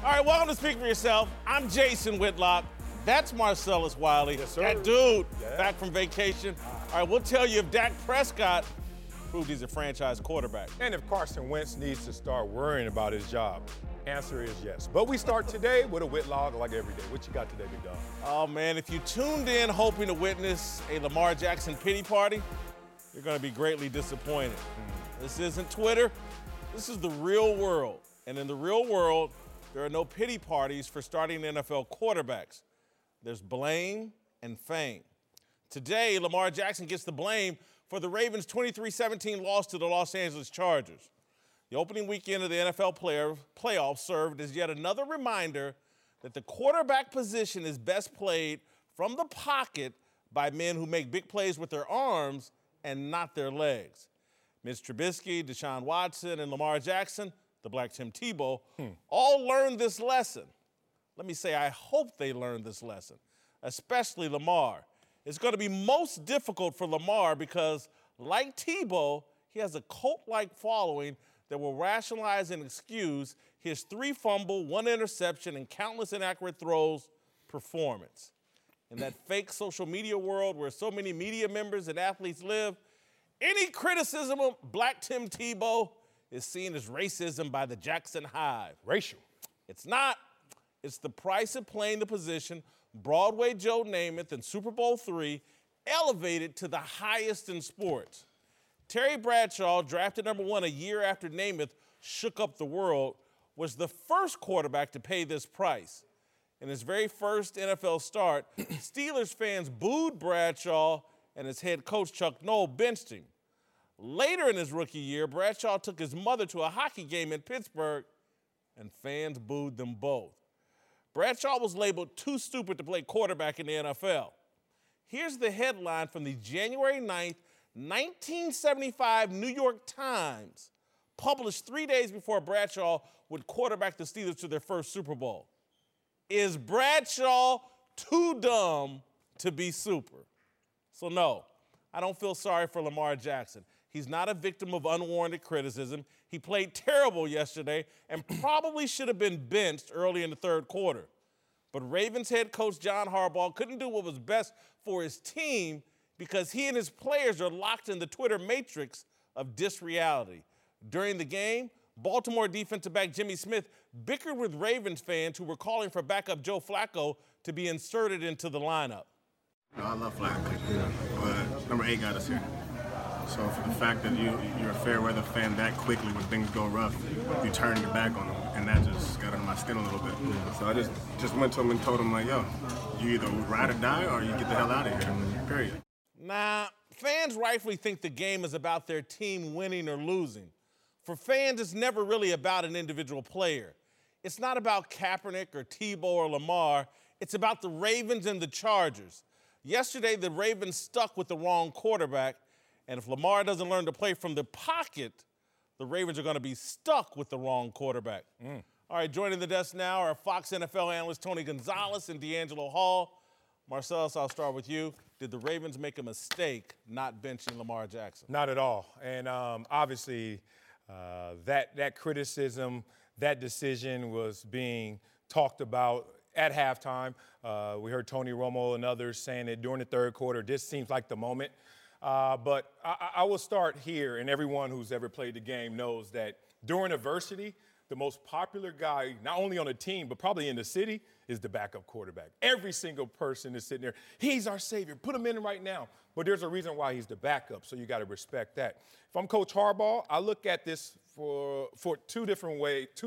All right, welcome to Speak for Yourself. I'm Jason Whitlock. That's Marcellus Wiley. Yes, sir. That dude back from vacation. All right, we'll tell you if Dak Prescott proved he's a franchise quarterback. And if Carson Wentz needs to start worrying about his job. Answer is yes. But we start today with a Whitlock like every day. What you got today, big dog? Oh, man, if you tuned in hoping to witness a Lamar Jackson pity party, you're going to be greatly disappointed. This isn't Twitter. This is the real world. And in the real world, there are no pity parties for starting NFL quarterbacks. There's blame and fame. Today, Lamar Jackson gets the blame for the Ravens' 23-17 loss to the Los Angeles Chargers. The opening weekend of the NFL playoffs served as yet another reminder that the quarterback position is best played from the pocket by men who make big plays with their arms and not their legs. Mitch Trubisky, Deshaun Watson, and Lamar Jackson, the Black Tim Tebow, all learned this lesson. Let me say, I hope they learned this lesson, especially Lamar. It's going to be most difficult for Lamar because, like Tebow, he has a cult-like following that will rationalize and excuse his 3 fumble, 1 interception, and countless inaccurate throws performance. In that fake social media world where so many media members and athletes live, any criticism of Black Tim Tebow is seen as racism by the Jackson Hive. Racial. It's not. It's the price of playing the position Broadway Joe Namath in Super Bowl III elevated to the highest in sports. Terry Bradshaw, drafted number 1 a year after Namath shook up the world, was the first quarterback to pay this price. In his very first NFL start, Steelers fans booed Bradshaw, and his head coach, Chuck Noll, benched him. Later in his rookie year, Bradshaw took his mother to a hockey game in Pittsburgh, and fans booed them both. Bradshaw was labeled too stupid to play quarterback in the NFL. Here's the headline from the January 9th, 1975 New York Times, published 3 days before Bradshaw would quarterback the Steelers to their first Super Bowl. Is Bradshaw too dumb to be super? So no, I don't feel sorry for Lamar Jackson. He's not a victim of unwarranted criticism. He played terrible yesterday and probably should have been benched early in the third quarter. But Ravens head coach John Harbaugh couldn't do what was best for his team because he and his players are locked in the Twitter matrix of disreality. During the game, Baltimore defensive back Jimmy Smith bickered with Ravens fans who were calling for backup Joe Flacco to be inserted into the lineup. I love Flacco, but number 8 got us here. So for the fact that you're a fair weather fan that quickly when things go rough, you turn your back on them, and that just got under my skin a little bit. So I just went to him and told him, like, yo, you either ride or die or you get the hell out of here, period. Nah, fans rightfully think the game is about their team winning or losing. For fans, it's never really about an individual player. It's not about Kaepernick or Tebow or Lamar. It's about the Ravens and the Chargers. Yesterday, the Ravens stuck with the wrong quarterback, and if Lamar doesn't learn to play from the pocket, the Ravens are going to be stuck with the wrong quarterback. All right, joining the desk now are Fox NFL analysts Tony Gonzalez and D'Angelo Hall. Marcellus, I'll start with you. Did the Ravens make a mistake not benching Lamar Jackson? Not at all. And obviously, that criticism, that decision was being talked about at halftime. We heard Tony Romo and others saying that during the third quarter, this seems like the moment. But I will start here, and everyone who's ever played the game knows that during adversity, the most popular guy, not only on the team, but probably in the city, is the backup quarterback. Every single person is sitting there, he's our savior, put him in right now. But there's a reason why he's the backup, so you got to respect that. If I'm Coach Harbaugh, I look at this for two different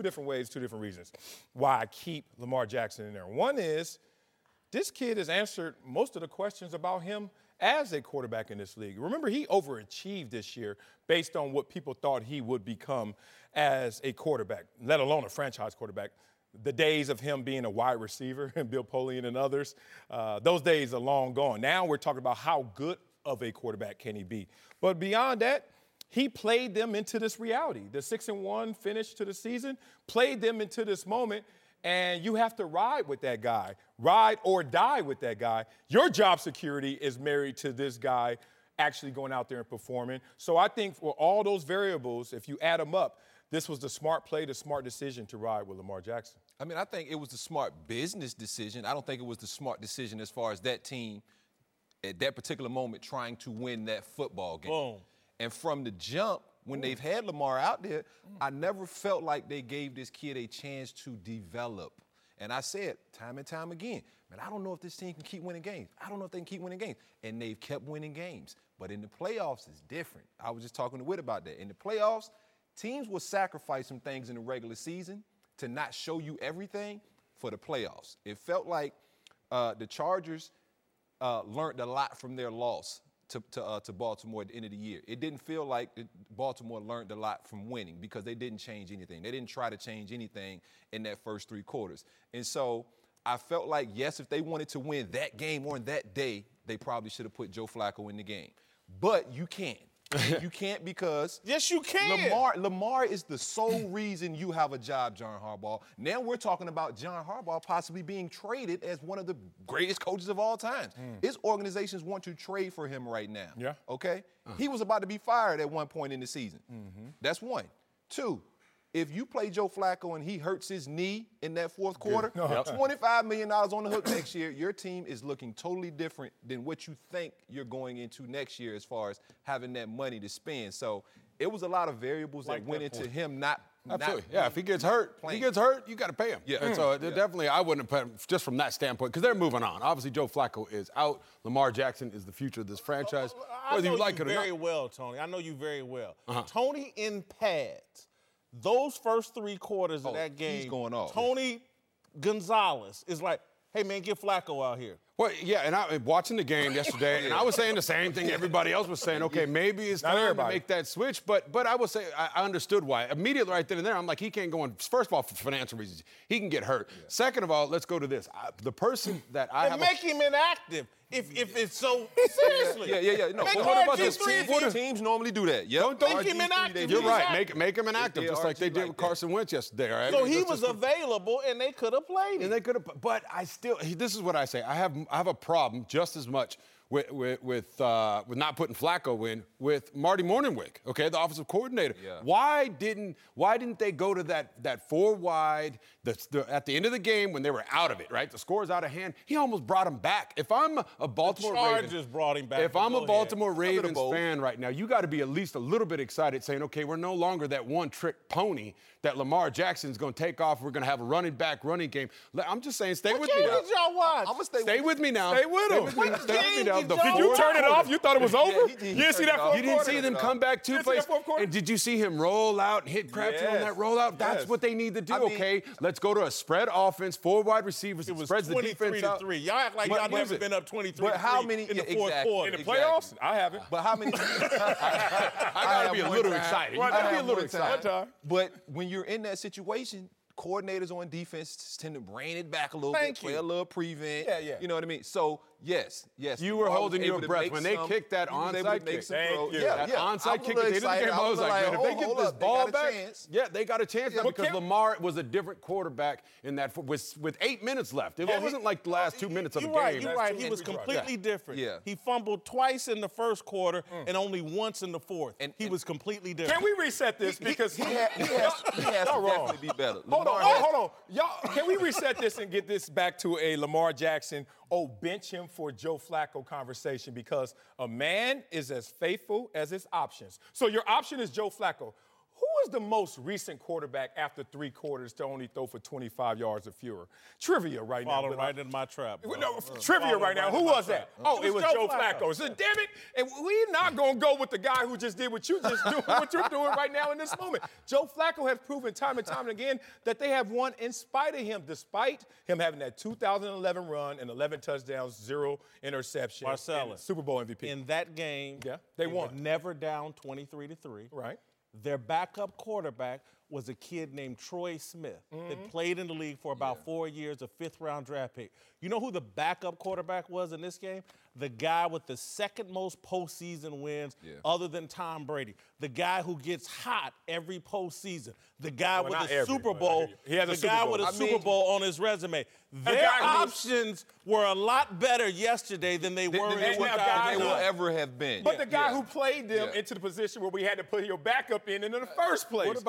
reasons why I keep Lamar Jackson in there. One is this kid has answered most of the questions about him as a quarterback in this league. Remember, he overachieved this year based on what people thought he would become as a quarterback, let alone a franchise quarterback. The days of him being a wide receiver and Bill Polian and others, those days are long gone. Now we're talking about how good of a quarterback can he be. But beyond that, he played them into this reality. The 6-1 finish to the season played them into this moment, and you have to ride with that guy, ride or die with that guy. Your job security is married to this guy actually going out there and performing. So I think for all those variables, if you add them up, this was the smart play, the smart decision to ride with Lamar Jackson? I mean, I think it was the smart business decision. I don't think it was the smart decision as far as that team at that particular moment trying to win that football game. Boom. And from the jump, when they've had Lamar out there, I never felt like they gave this kid a chance to develop. And I said time and time again, man, I don't know if this team can keep winning games. I don't know if they can keep winning games. And they've kept winning games. But in the playoffs, it's different. I was just talking to Whit about that. In the playoffs, teams will sacrifice some things in the regular season to not show you everything for the playoffs. It felt like the Chargers learned a lot from their loss to Baltimore at the end of the year. It didn't feel like Baltimore learned a lot from winning because they didn't change anything. They didn't try to change anything in that first 3 quarters. And so I felt like, yes, if they wanted to win that game on that day, they probably should have put Joe Flacco in the game. But you can't. You can't because yes, you can. Lamar is the sole reason you have a job, John Harbaugh. Now we're talking about John Harbaugh possibly being traded as one of the greatest coaches of all time. His organizations want to trade for him right now. Yeah. Okay? He was about to be fired at one point in the season. That's one. 2, if you play Joe Flacco and he hurts his knee in that 4th quarter, $25 million on the hook next year, your team is looking totally different than what you think you're going into next year as far as having that money to spend. So it was a lot of variables that went into him not Absolutely. Yeah, if he gets hurt, you got to pay him. Yeah. And so definitely I wouldn't have put him just from that standpoint because they're moving on. Obviously, Joe Flacco is out. Lamar Jackson is the future of this franchise. Whether you like it or not. Very well, Tony. I know you very well. Tony in pads. Those first 3 quarters of that game, he's going off. Tony Gonzalez is like, hey, man, get Flacco out here. Well, yeah, and I watching the game yesterday, and I was saying the same thing everybody else was saying. Okay, maybe it's time to make that switch, but I would say I understood why. Immediately right then and there, I'm like, he can't go on. First of all, for financial reasons, he can get hurt. Yeah. Second of all, let's go to this. The person that I have make him inactive. If it's so seriously. Yeah. No, make what about this? Teams normally do that. Yeah. Don't make him inactive. You're right. Make him inactive, just like they did with Carson Wentz yesterday. Right? So he was available, and they could have played him. And they could have, but I still. This is what I say. I have a problem just as much with not putting Flacco in with Marty Mornhinweg, okay, the offensive coordinator. Yeah. Why didn't they go to that 4 wide at the end of the game when they were out of it, right? The score's out of hand. He almost brought him back. If I'm a Baltimore Chargers brought him back. If I'm a Baltimore Ravens fan right now, you got to be at least a little bit excited saying, okay, we're no longer that one-trick pony that Lamar Jackson's going to take off. We're going to have a running game. I'm just saying, stay with me now. What did y'all watch? I'm going to stay with me now. Stay with him. Stay with me now. Did you turn it off? You thought it was over? You didn't see that 4th quarter? You didn't see them come back 2 plays. And did you see him roll out and hit Crabtree on that rollout? That's what they need to do, okay? Let's go to a spread offense, 4 wide receivers. It was spreads the defense out. 23-3. Y'all act like y'all never been up 23-3 but how many, in the 4th quarter. In the playoffs? I haven't. But how many? I got to be a little excited. You got to be a little excited. But when you're in that situation, coordinators on defense tend to rein it back a little bit, play a little prevent. Yeah. You know what I mean? So, yes. You were holding your breath when they kicked that onside kick. That onside kick at the end of the game, I was like, man, if they get this ball back, they got a chance now because Lamar was a different quarterback in that with 8 minutes left. It wasn't like the last 2 minutes of the game. You're right. He was completely different. Yeah. He fumbled twice in the first quarter and only once in the fourth. And he was completely different. Can we reset this? Because he has to definitely be better. Hold on. Y'all, can we reset this and get this back to a Lamar Jackson, bench him for Joe Flacco conversation? Because a man is as faithful as his options. So your option is Joe Flacco. Who is the most recent quarterback after 3 quarters to only throw for 25 yards or fewer? Trivia right now. Falling right into my trap. No, trivia right now. Who was that? It was Joe Flacco. So, damn it. And we're not going to go with the guy who just did what you just doing, what you're doing right now in this moment. Joe Flacco has proven time and time again that they have won in spite of him, despite him having that 2011 run and 11 touchdowns, 0 interceptions. Marcellus. Super Bowl MVP. In that game, they won. Were never down 23-3. Right. Their backup quarterback was a kid named Troy Smith that played in the league for about 4 years, a 5th-round draft pick. You know who the backup quarterback was in this game? The guy with the second most postseason wins other than Tom Brady. The guy who gets hot every postseason. The guy with a Super Bowl. He has a Super Bowl. With a Super Bowl on his resume. Their options were a lot better yesterday than they were in they will ever have been. But the guy who played them into the position where we had to put your backup in the first place. What about you?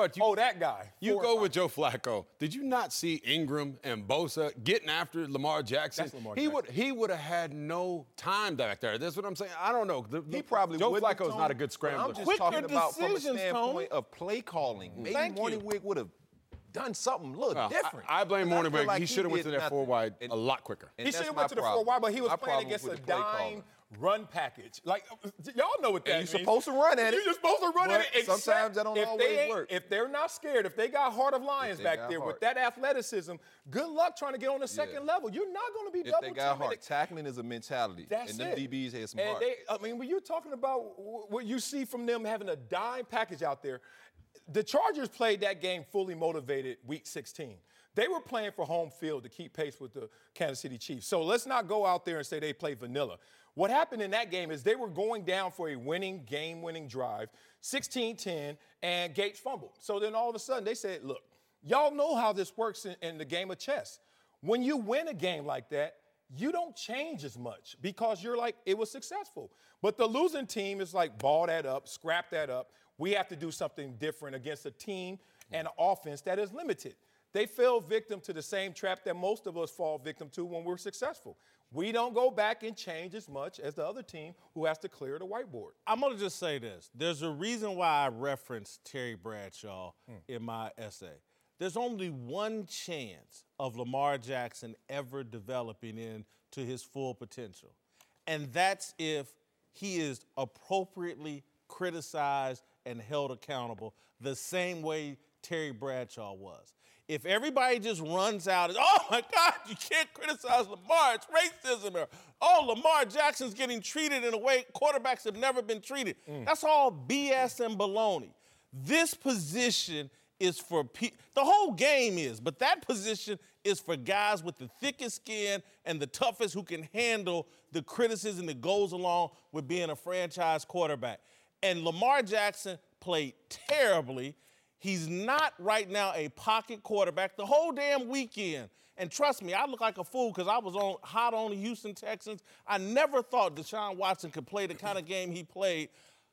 that guy. You go with Joe Flacco. Did you not see Ingram and Bosa getting after Lamar Jackson? That's Lamar Jackson. He would have had no time back there. That's what I'm saying. I don't know. He probably Joe wouldn't, Flacco's Tony, not a good but scrambler. I'm just Quicker talking about from a decisions, standpoint Tony. of play calling. Maybe Thank you. Morningwig would have done something a little different. I blame Because I feel Morningwig. like he should have went to did that 4 nothing. wide And- a lot quicker. and He that's should have my went to the 4 problem. wide, but he was My playing problem against a with the play calling. dime run package. Like, y'all know what that And means. you're supposed to run at it. You're supposed to run at it. But except sometimes that don't if always they ain't- work. If they're not scared, if they got Heart of Lions they back got there heart. with that athleticism, good luck trying to get on the second level. You're not going to be If double they got teaming. heart, tackling is a mentality. That's and them it. DBs had some and heart. I mean, when you're talking about what you see from them having a dime package out there, the Chargers played that game fully motivated week 16. They were playing for home field to keep pace with the Kansas City Chiefs. So let's not go out there and say they played vanilla. What happened in that game is they were going down for a game-winning drive, 16-10, and Gates fumbled. So then all of a sudden they said, look, y'all know how this works in the game of chess. When you win a game like that, you don't change as much because you're like, it was successful. But the losing team is like, ball that up, scrap that up. We have to do something different against a team and an offense that is limited. They fell victim to the same trap that most of us fall victim to when we're successful. We don't go back and change as much as the other team who has to clear the whiteboard. I'm going to just say this. There's a reason why I referenced Terry Bradshaw in my essay. There's only one chance of Lamar Jackson ever developing into his full potential, and that's if he is appropriately criticized and held accountable the same way Terry Bradshaw was. If everybody just runs out and, oh, my God, you can't criticize Lamar, it's racism. Or, oh, Lamar Jackson's getting treated in a way quarterbacks have never been treated. That's all BS and baloney. This position is for the whole game is, but that position is for guys with the thickest skin and the toughest who can handle the criticism that goes along with being a franchise quarterback. And Lamar Jackson played terribly. He's not right now a pocket quarterback the whole damn weekend. And trust me, I look like a fool because I was hot on the Houston Texans. I never thought Deshaun Watson could play the kind of game he played.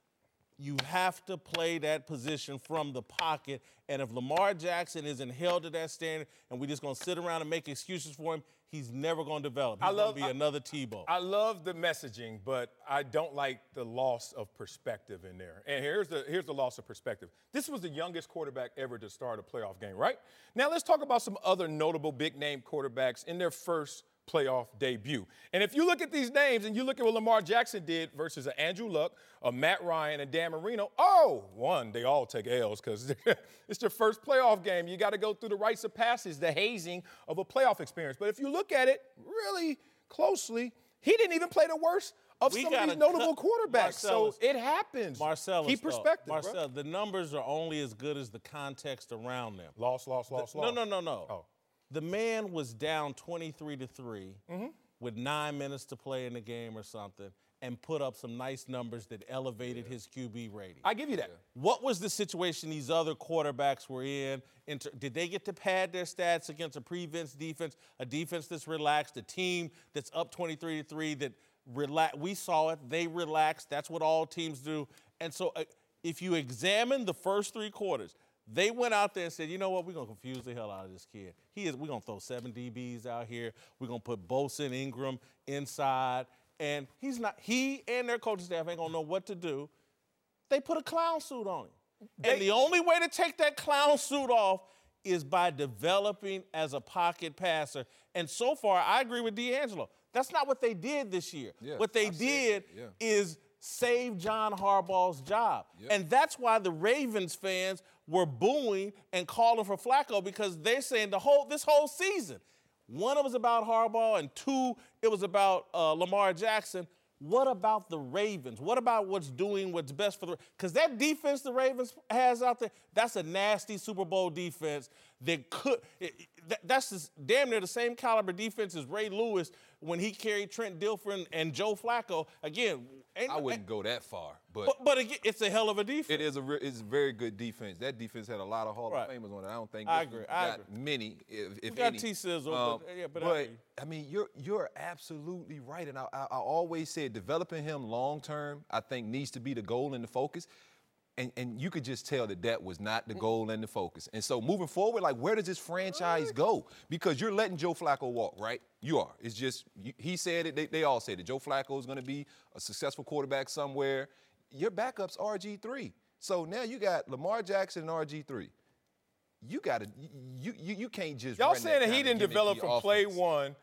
You have to play that position from the pocket. And if Lamar Jackson isn't held to that standard and we're just going to sit around and make excuses for him, he's never going to develop. He's going to be another Tebow. I love the messaging, but I don't like the loss of perspective in there. And here's the loss of perspective. This was the youngest quarterback ever to start a playoff game, right? Now let's talk about some other notable big-name quarterbacks in their first playoff debut. And if you look at these names and you look at what Lamar Jackson did versus Andrew Luck, Matt Ryan, and Dan Marino, they all take L's because it's their first playoff game. You got to go through the rites of passage, the hazing of a playoff experience. But if you look at it really closely, he didn't even play the worst of some of these notable quarterbacks. Marcellus, so it happens. Marcellus, keep perspective, Marcel, the numbers are only as good as the context around them. Loss. No. Oh. The man was down 23-3 with 9 minutes to play in the game or something and put up some nice numbers that elevated his QB rating. I give you that. What was the situation these other quarterbacks were in? Did they get to pad their stats against a prevents defense, a defense that's relaxed, a team that's up 23-3 that relaxed? We saw it. They relaxed. That's what all teams do. And so if you examine the first 3 quarters, they went out there and said, you know what, we're going to confuse the hell out of this kid. We're going to throw 7 DBs out here. We're going to put Bosa and Ingram inside. And he and their coaching staff ain't going to know what to do. They put a clown suit on him. And the only way to take that clown suit off is by developing as a pocket passer. And so far, I agree with D'Angelo. That's not what they did this year. Yeah, what they did is save John Harbaugh's job. Yep. And that's why the Ravens fans were booing and calling for Flacco because they're saying this whole season, 1, it was about Harbaugh, and 2, it was about Lamar Jackson. What about the Ravens? What about what's best for the – because that defense the Ravens has out there, that's a nasty Super Bowl defense that could – that's damn near the same caliber defense as Ray Lewis when he carried Trent Dilfer and Joe Flacco. Again, I wouldn't go that far, but again, it's a hell of a defense. It's a very good defense. That defense had a lot of Hall of Famers on it. I don't think I agree. many, if we got any. T-Sizzle, but I mean, you're absolutely right, and I always said developing him long term, I think needs to be the goal and the focus. And you could just tell that was not the goal and the focus. And so moving forward, like, where does this franchise go? Because you're letting Joe Flacco walk, right? You are. It's just, he said it, they all said it. Joe Flacco is going to be a successful quarterback somewhere. Your backup's RG3. So now you got Lamar Jackson and RG3. You got to, you can't just Y'all run saying that kind he of didn't develop gimmicky from offense. play one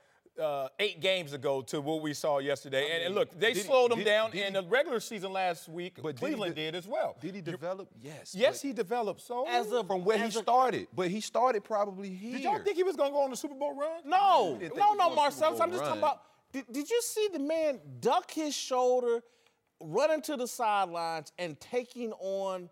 8 games ago to what we saw yesterday. And look, they slowed him down in the regular season last week. But Cleveland did as well. Did he develop? Yes. Yes, he developed. So From where he started. But he started probably here. did y'all think he was going to go on the Super Bowl run? No, didn't think no, he was no, on a Marcellus. Super I'm Bowl just talking run. about. Did you see the man duck his shoulder, running to the sidelines, and taking on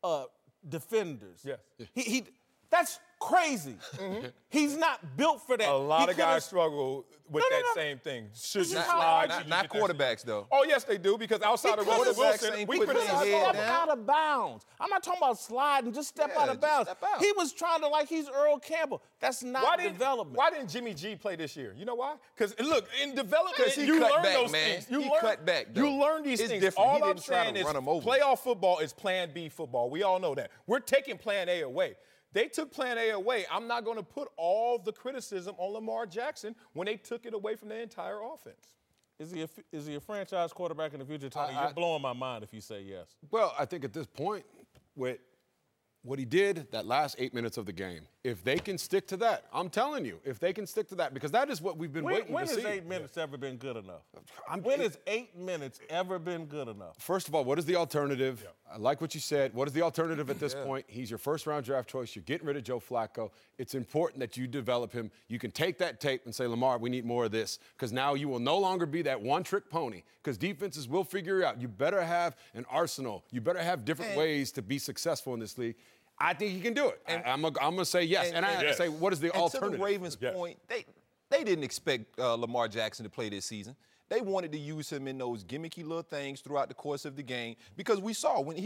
defenders? Yes. He that's crazy. He's not built for that. A lot He of guys could've- struggle with No, no, that no. same thing. Should you Not- slide? not- Should you Not get that quarterbacks, shit? though. Oh, yes, they do, because outside of Russell quarterbacks Wilson, ain't we putting their criticize head all Step the down. out of bounds. I'm not talking about sliding. Just step Yeah, out of just bounds. step out. He was trying to like he's Earl Campbell. That's not development. Why didn't Jimmy G play this year? You know why? Because, look, in development, 'Cause he you cut learn back, those man. things. You He learn, cut back, though. You learn these It's things. different. All He I'm didn't try to saying is run 'em over. playoff football is plan B football. We all know that. We're taking plan A away. They took plan A away. I'm not going to put all the criticism on Lamar Jackson when they took it away from the entire offense. Is he a franchise quarterback in the future, Tony? You're blowing my mind if you say yes. Well, I think at this point, with what he did that last 8 minutes of the game, if they can stick to that, I'm telling you, if they can stick to that, because that is what we've been waiting When to has see. 8 minutes ever been good enough? When has 8 minutes ever been good enough? First of all, what is the alternative? I like what you said. What is the alternative at this point? He's your first-round draft choice. You're getting rid of Joe Flacco. It's important that you develop him. You can take that tape and say, Lamar, we need more of this, because now you will no longer be that one-trick pony, because defenses will figure it out. You better have an arsenal. You better have different ways to be successful in this league. I think he can do it. I'm going to say yes. And I say, what is the alternative? To the Ravens' point, they didn't expect Lamar Jackson to play this season. They wanted to use him in those gimmicky little things throughout the course of the game, because we saw when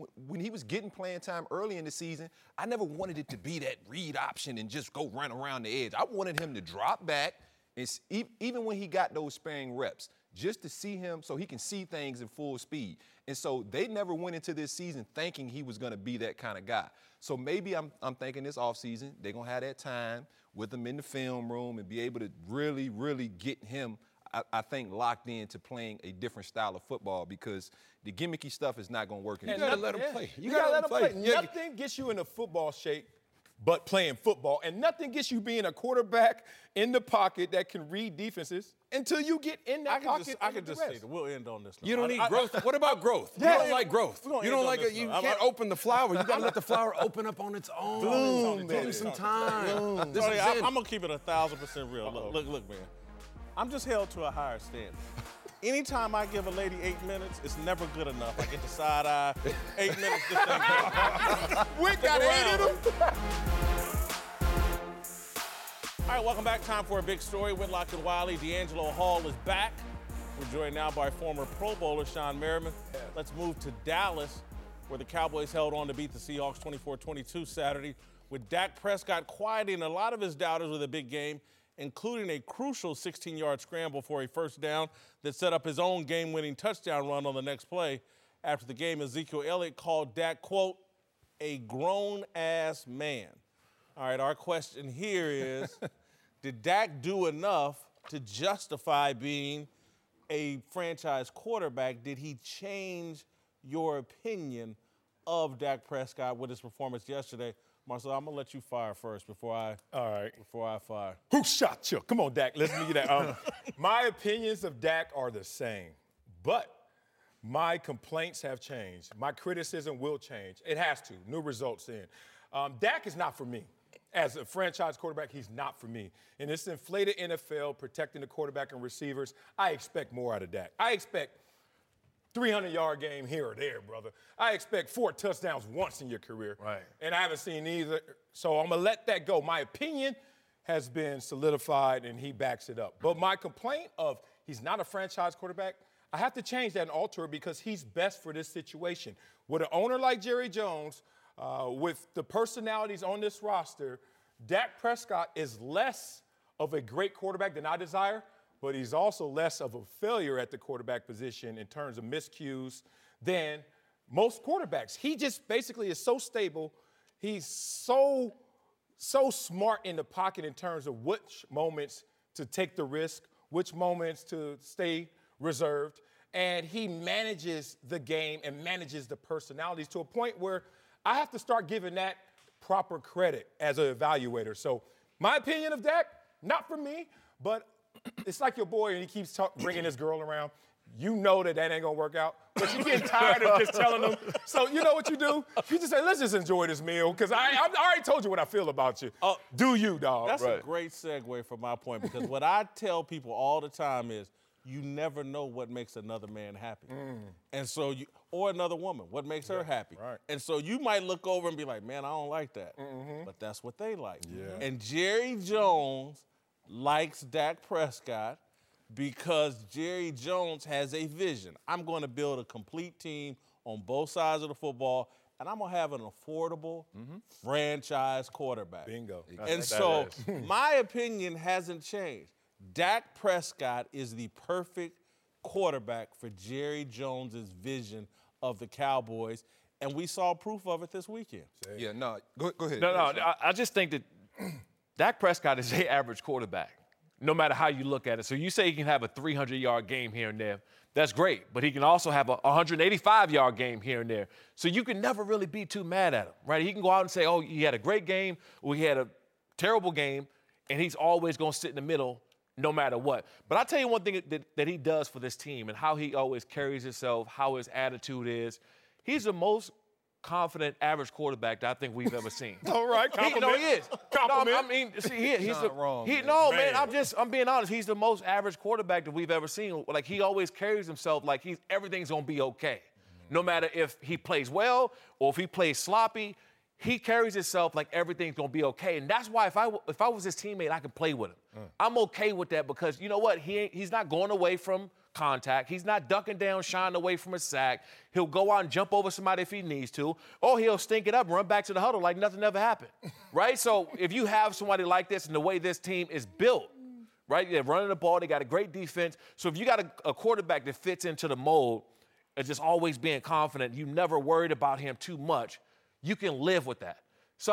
he was getting playing time early in the season, I never wanted it to be that read option and just go run around the edge. I wanted him to drop back, and even when he got those sparing reps, just to see him so he can see things in full speed. And so they never went into this season thinking he was going to be that kind of guy. So maybe I'm thinking this offseason they're going to have that time with him in the film room and be able to really, really get him, I think, locked into playing a different style of football, because the gimmicky stuff is not going to work You anymore. got to let him play. You got to let him play. Nothing gets you in a football shape but playing football, and nothing gets you being a quarterback in the pocket that can read defenses until you get in that pocket. I can just say that we'll end on this. You don't need growth. What about growth? You don't like growth. You don't like it. You can't open the flower. You got to let the flower open up on its own. Give him some time. This is it. I'm going to keep it 1,000% real. Look, man. I'm just held to a higher standard. Anytime I give a lady 8 minutes, it's never good enough. I get the side eye. 8 minutes, this thing. We got 8 of them. All right, welcome back. Time for a big story. Whitlock and Wiley. D'Angelo Hall is back. We're joined now by former Pro Bowler Sean Merriman. Let's move to Dallas, where the Cowboys held on to beat the Seahawks 24-22 Saturday, with Dak Prescott quieting a lot of his doubters with a big game, including a crucial 16-yard scramble for a first down that set up his own game-winning touchdown run on the next play. After the game, Ezekiel Elliott called Dak, quote, a grown-ass man. All right, our question here is, did Dak do enough to justify being a franchise quarterback? Did he change your opinion of Dak Prescott with his performance yesterday? Marcel, I'm gonna let you fire first before I fire. Who shot you? Come on, Dak. Listen to you. That. My opinions of Dak are the same, but my complaints have changed. My criticism will change. It has to. New results in. Dak is not for me. As a franchise quarterback, he's not for me. In this inflated NFL, protecting the quarterback and receivers, I expect more out of Dak. I expect 300-yard game here or there, brother. I expect 4 touchdowns once in your career. Right. And I haven't seen either. So I'm going to let that go. My opinion has been solidified, and he backs it up. But my complaint of he's not a franchise quarterback, I have to change that and alter it, because he's best for this situation. With an owner like Jerry Jones, with the personalities on this roster, Dak Prescott is less of a great quarterback than I desire, but he's also less of a failure at the quarterback position in terms of miscues than most quarterbacks. He just basically is so stable. He's so smart in the pocket in terms of which moments to take the risk, which moments to stay reserved. And he manages the game and manages the personalities to a point where I have to start giving that proper credit as an evaluator. So my opinion of Dak, not for me, but it's like your boy and he keeps bringing his girl around. You know that ain't gonna work out, but you're getting tired of just telling them. So you know what you do? You just say, let's just enjoy this meal, because I already told you what I feel about you. Do you, dog? That's a great segue from my point, because what I tell people all the time is, you never know what makes another man happy. And so or another woman, what makes her happy. Right. And so you might look over and be like, man, I don't like that. But that's what they like. Yeah. And Jerry Jones likes Dak Prescott because Jerry Jones has a vision. I'm going to build a complete team on both sides of the football, and I'm going to have an affordable franchise quarterback. Bingo. And so my opinion hasn't changed. Dak Prescott is the perfect quarterback for Jerry Jones's vision of the Cowboys, and we saw proof of it this weekend. Yeah, no, go ahead. No, I just think that Dak Prescott is an average quarterback, no matter how you look at it. So you say he can have a 300-yard game here and there. That's great, but he can also have a 185-yard game here and there. So you can never really be too mad at him, right? He can go out and say, oh, he had a great game, or he had a terrible game, and he's always going to sit in the middle no matter what. But I'll tell you one thing that he does for this team and how he always carries himself, how his attitude is. He's the most confident average quarterback that I think we've ever seen. All right, compliment. He is. Compliment. No, I mean, see, he's not wrong, man. Man, I'm being honest. He's the most average quarterback that we've ever seen. Like, he always carries himself like everything's gonna be okay. No matter if he plays well or if he plays sloppy, he carries himself like everything's gonna be okay. And that's why if I was his teammate, I could play with him. I'm okay with that, because you know what? He's not going away from contact. He's not ducking down, shying away from a sack. He'll go out and jump over somebody if he needs to, or he'll stink it up and run back to the huddle like nothing ever happened, right? So if you have somebody like this and the way this team is built, right? They're running the ball. They got a great defense. So if you got a quarterback that fits into the mold of just always being confident, you never worried about him too much, you can live with that. So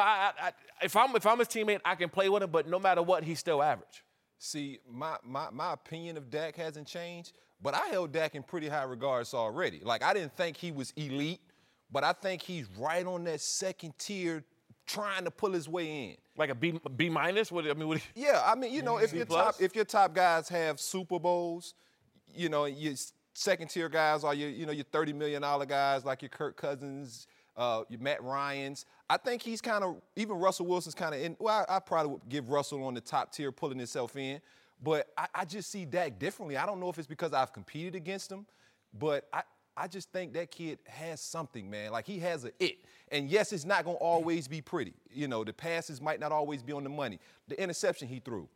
if I'm his teammate, I can play with him, but no matter what, he's still average. See, my opinion of Dak hasn't changed, but I held Dak in pretty high regards already. Like, I didn't think he was elite, but I think he's right on that second tier trying to pull his way in. Like a B minus? Yeah, I mean, you know, if your top guys have Super Bowls, you know, your second tier guys are your $30 million guys like your Kirk Cousins, your Matt Ryans. I think he's kind of, even Russell Wilson's kind of in. Well, I probably would give Russell on the top tier, pulling himself in. But I just see Dak differently. I don't know if it's because I've competed against him, but I just think that kid has something, man. Like, he has it. And yes, it's not going to always be pretty. You know, the passes might not always be on the money. The interception he threw.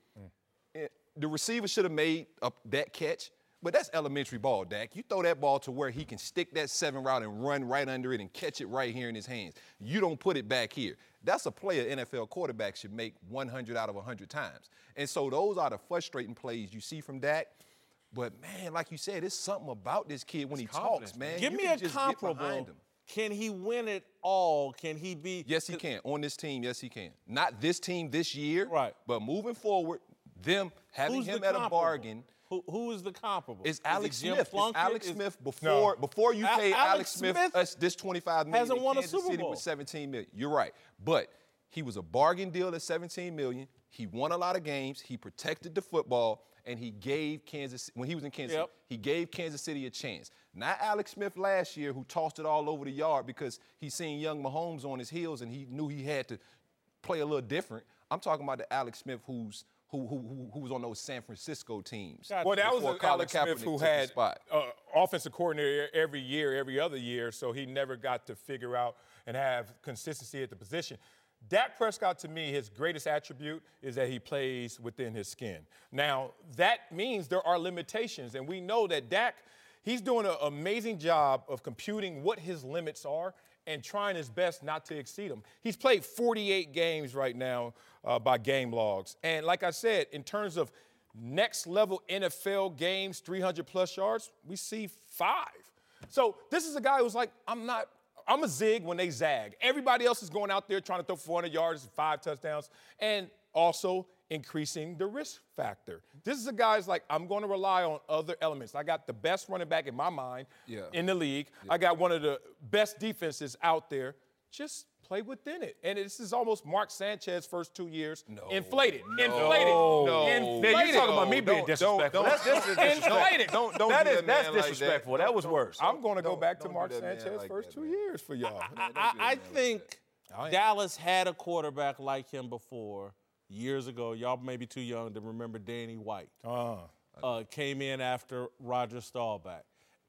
The receiver should have made that catch. But that's elementary ball, Dak. You throw that ball to where he can stick that 7 route and run right under it and catch it right here in his hands. You don't put it back here. That's a play an NFL quarterback should make 100 out of 100 times. And so those are the frustrating plays you see from Dak. But, man, like you said, it's something about this kid when he talks, man. Give me a comparable. Can he win it all? Can he be? Yes, he can. On this team, yes, he can. Not this team this year. Right. But moving forward, having him at a bargain. Who is the comparable? It's Alex Smith. It's Alex Smith before you pay Alex Smith this $25 million. Hasn't won a Kansas Super City Bowl with $17 million. You're right. But he was a bargain deal at $17 million. He won a lot of games. He protected the football, and he gave when he was in Kansas City, he gave Kansas City a chance. Not Alex Smith last year, who tossed it all over the yard because he seen young Mahomes on his heels and he knew he had to play a little different. I'm talking about the Alex Smith who was on those San Francisco teams. Well, that was Alex Smith who had offensive coordinator every year, every other year, so he never got to figure out and have consistency at the position. Dak Prescott, to me, his greatest attribute is that he plays within his skin. Now, that means there are limitations, and we know that Dak, he's doing an amazing job of computing what his limits are and trying his best not to exceed them. He's played 48 games right now by game logs. And like I said, in terms of next level NFL games, 300-plus yards, we see 5. So this is a guy who's like, I'm a zig when they zag. Everybody else is going out there trying to throw 400 yards and 5 touchdowns, and also increasing the risk factor. This is a guy who's like, I'm going to rely on other elements. I got the best running back in my mind in the league. Yeah. I got one of the best defenses out there. Just play within it. And this is almost Mark Sanchez's first 2 years. Inflated. Man, you talking about me being disrespectful. That's disrespectful. That's disrespectful. That was worse. I'm going to go back to Mark Sanchez's first 2 years for y'all. I think Dallas had a quarterback like him before. Years ago, y'all may be too young to remember Danny White. Came in after Roger Staubach.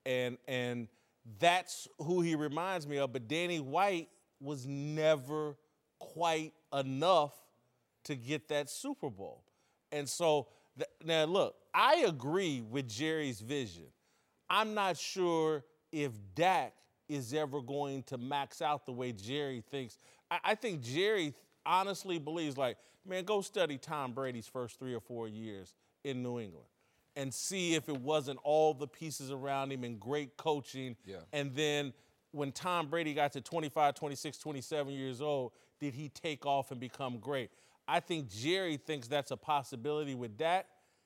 And that's who he reminds me of. But Danny White was never quite enough to get that Super Bowl. And so, now look, I agree with Jerry's vision. I'm not sure if Dak is ever going to max out the way Jerry thinks. I think Jerry honestly believes, like, man, go study Tom Brady's first 3 or 4 years in New England and see if it wasn't all the pieces around him and great coaching. Yeah. And then when Tom Brady got to 25, 26, 27 years old, did he take off and become great? I think Jerry thinks that's a possibility with Dak.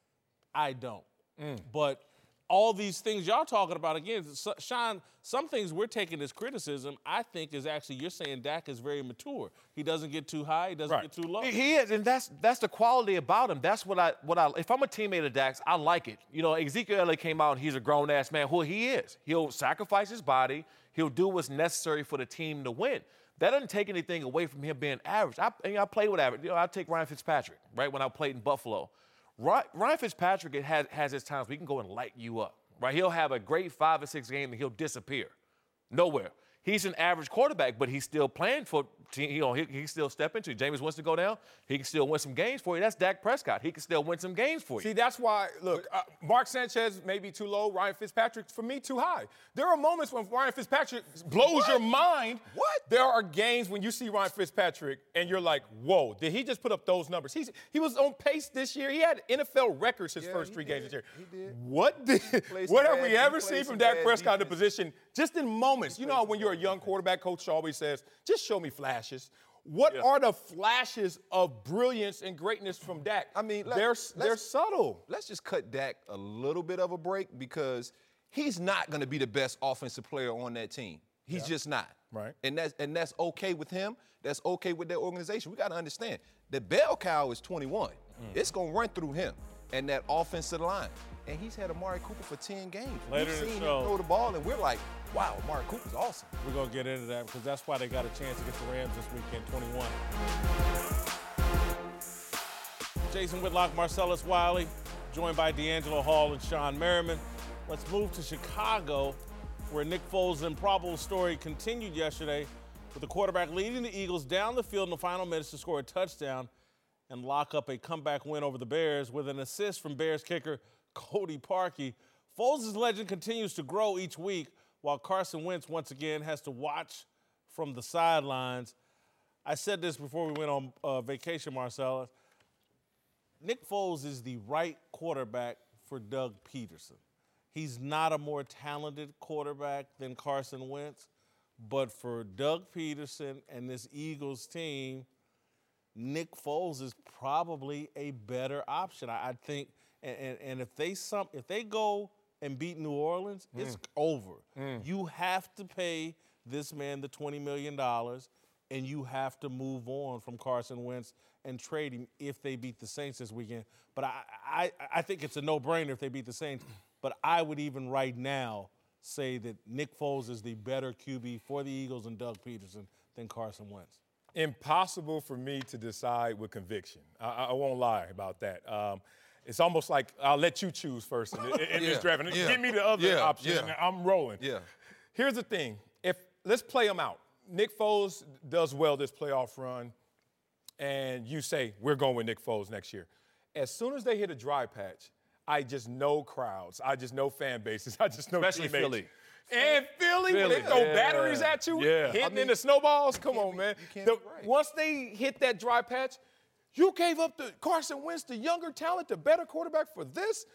I don't. But all these things y'all talking about, again, Sean, some things we're taking as criticism, I think is actually, you're saying Dak is very mature. He doesn't get too high, he doesn't get too low. He is, and that's the quality about him. That's what I if I'm a teammate of Dak's, I like it. You know, Ezekiel Elliott came out and he's a grown-ass man. Well, he is. He'll sacrifice his body. He'll do what's necessary for the team to win. That doesn't take anything away from him being average. I played with average. You know, I take Ryan Fitzpatrick, right, when I played in Buffalo. Ryan Fitzpatrick has his times where he can go and light you up, right? He'll have a great 5 or 6 games and he'll disappear. Nowhere. He's an average quarterback, but he's still playing for, you know, he can still step into it. Jameis wants to go down. He can still win some games for you. That's Dak Prescott. He can still win some games for you. See, that's why, look, Mark Sanchez may be too low. Ryan Fitzpatrick, for me, too high. There are moments when Ryan Fitzpatrick blows your mind. What? There are games when you see Ryan Fitzpatrick and you're like, whoa, did he just put up those numbers? He was on pace this year. He had NFL records his first 3 games this year. He did. What have we ever seen from Dak Prescott in the position, just in moments? You know how when you're a young quarterback, coach always says, just show me flashes. What are the flashes of brilliance and greatness from Dak? I mean, they're subtle. Let's just cut Dak a little bit of a break because he's not going to be the best offensive player on that team. He's just not. Right. And that's okay with him. That's okay with their organization. We got to understand the bell cow is 21. It's going to run through him and that offensive line. And he's had Amari Cooper for 10 games. Later We've in the seen show, him throw the ball, and we're like, wow, Amari Cooper's awesome. We're going to get into that because that's why they got a chance to get the Rams this weekend, 21. Jason Whitlock, Marcellus Wiley, joined by D'Angelo Hall and Sean Merriman. Let's move to Chicago, where Nick Foles' improbable story continued yesterday with the quarterback leading the Eagles down the field in the final minutes to score a touchdown and lock up a comeback win over the Bears with an assist from Bears kicker Cody Parkey. Foles' legend continues to grow each week while Carson Wentz once again has to watch from the sidelines. I said this before we went on vacation, Marcellus. Nick Foles is the right quarterback for Doug Peterson. He's not a more talented quarterback than Carson Wentz, but for Doug Peterson and this Eagles team, Nick Foles is probably a better option. I think, and if they go and beat New Orleans, it's over. You have to pay this man the $20 million, and you have to move on from Carson Wentz and trade him if they beat the Saints this weekend. But I think it's a no-brainer if they beat the Saints. But I would even right now say that Nick Foles is the better QB for the Eagles and Doug Peterson than Carson Wentz. Impossible for me to decide with conviction. I won't lie about that. It's almost like I'll let you choose first in this draft. And give me the other option, and I'm rolling. Yeah. Here's the thing. Let's play them out. Nick Foles does well this playoff run, and you say, we're going with Nick Foles next year. As soon as they hit a dry patch, I just know crowds. I just know fan bases. I just know especially teammates. Philly. And Philly, when they throw batteries at you, hitting in the snowballs. Come on, man. Once they hit that dry patch, you gave up the Carson Wentz, the younger talent, the better quarterback for this.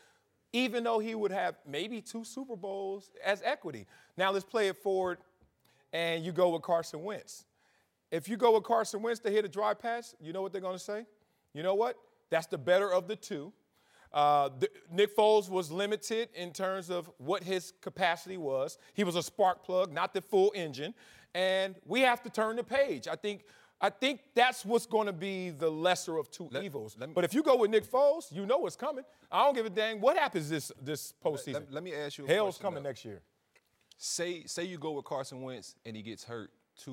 even though he would have maybe 2 Super Bowls as equity. Now let's play it forward, and you go with Carson Wentz. If you go with Carson Wentz to hit a dry pass, you know what they're going to say? You know what? That's the better of the two. Nick Foles was limited in terms of what his capacity was. He was a spark plug, not the full engine. And we have to turn the page. I think that's what's going to be the lesser of two evils. But if you go with Nick Foles, you know what's coming. I don't give a dang what happens this postseason. Let me ask you a Hell's question, coming though. next year. Say you go with Carson Wentz and he gets hurt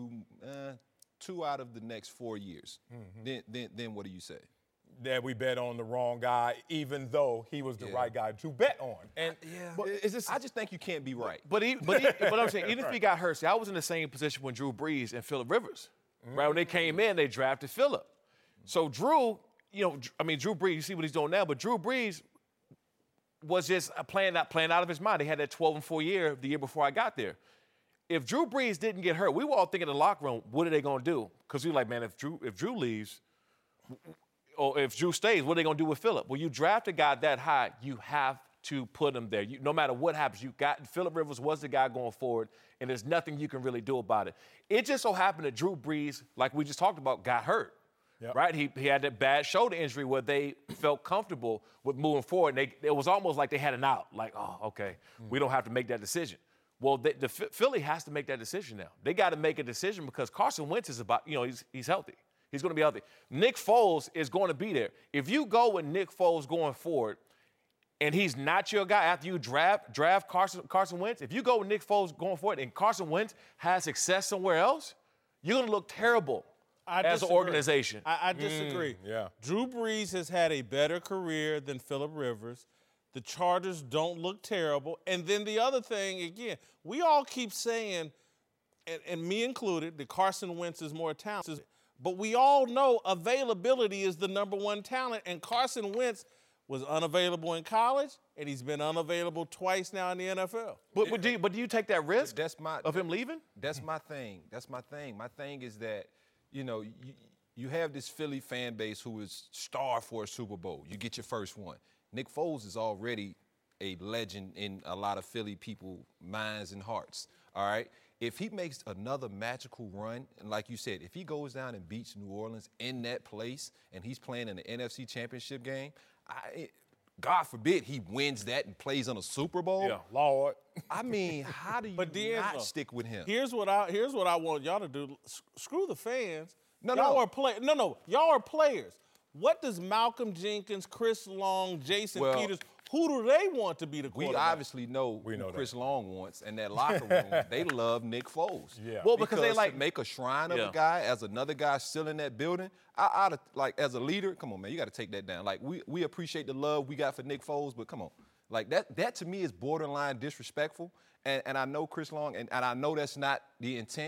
2 out of the next 4 years. Then what do you say? That we bet on the wrong guy, even though he was the right guy to bet on. And I just think you can't be right. But I'm saying, even if he got hurt, see, I was in the same position when Drew Brees and Phillip Rivers. Right when they came in, they drafted Phillip. So Drew, Drew Brees, you see what he's doing now, but Drew Brees was just playing out of his mind. They had that 12-4 year the year before I got there. If Drew Brees didn't get hurt, we were all thinking in the locker room, what are they going to do? Because we were like, man, if Drew leaves, or if Drew stays, what are they going to do with Phillip? Well, you draft a guy that high, you have to put him there. No matter what happens, Phillip Rivers was the guy going forward, and there's nothing you can really do about it. It just so happened that Drew Brees, like we just talked about, got hurt. Yep. Right? He had that bad shoulder injury where they felt comfortable with moving forward. And it was almost like they had an out. Like, oh, okay, we don't have to make that decision. Well, the Philly has to make that decision now. They got to make a decision because Carson Wentz is he's healthy. He's going to be healthy. Nick Foles is going to be there. If you go with Nick Foles going forward and he's not your guy after you draft Carson Wentz, if you go with Nick Foles going forward and Carson Wentz has success somewhere else, you're going to look terrible as an organization. I disagree. Yeah. Drew Brees has had a better career than Phillip Rivers. The Chargers don't look terrible. And then the other thing, again, we all keep saying, and me included, that Carson Wentz is more talented. But we all know availability is the number one talent, and Carson Wentz was unavailable in college, and he's been unavailable twice now in the NFL. But do you take that risk of him leaving? That's my thing. My thing is that, you have this Philly fan base who is starved for a Super Bowl. You get your first one. Nick Foles is already a legend in a lot of Philly people's minds and hearts, all right? If he makes another magical run, and like you said, if he goes down and beats New Orleans in that place and he's playing in the NFC Championship game, God forbid he wins that and plays on a Super Bowl. Yeah, Lord. I mean, how do you not stick with him? Here's what I want y'all to do. Screw the fans. Y'all are players. What does Malcolm Jenkins, Chris Long, Jason Peters, who do they want to be the quarterback? We obviously know who Chris Long wants, and that locker room, they love Nick Foles. Yeah. Well, because they to make a shrine of a guy as another guy still in that building, as a leader, come on, man, you got to take that down. Like, we appreciate the love we got for Nick Foles, but come on. Like, that to me is borderline disrespectful, and I know Chris Long, and I know that's not the intent,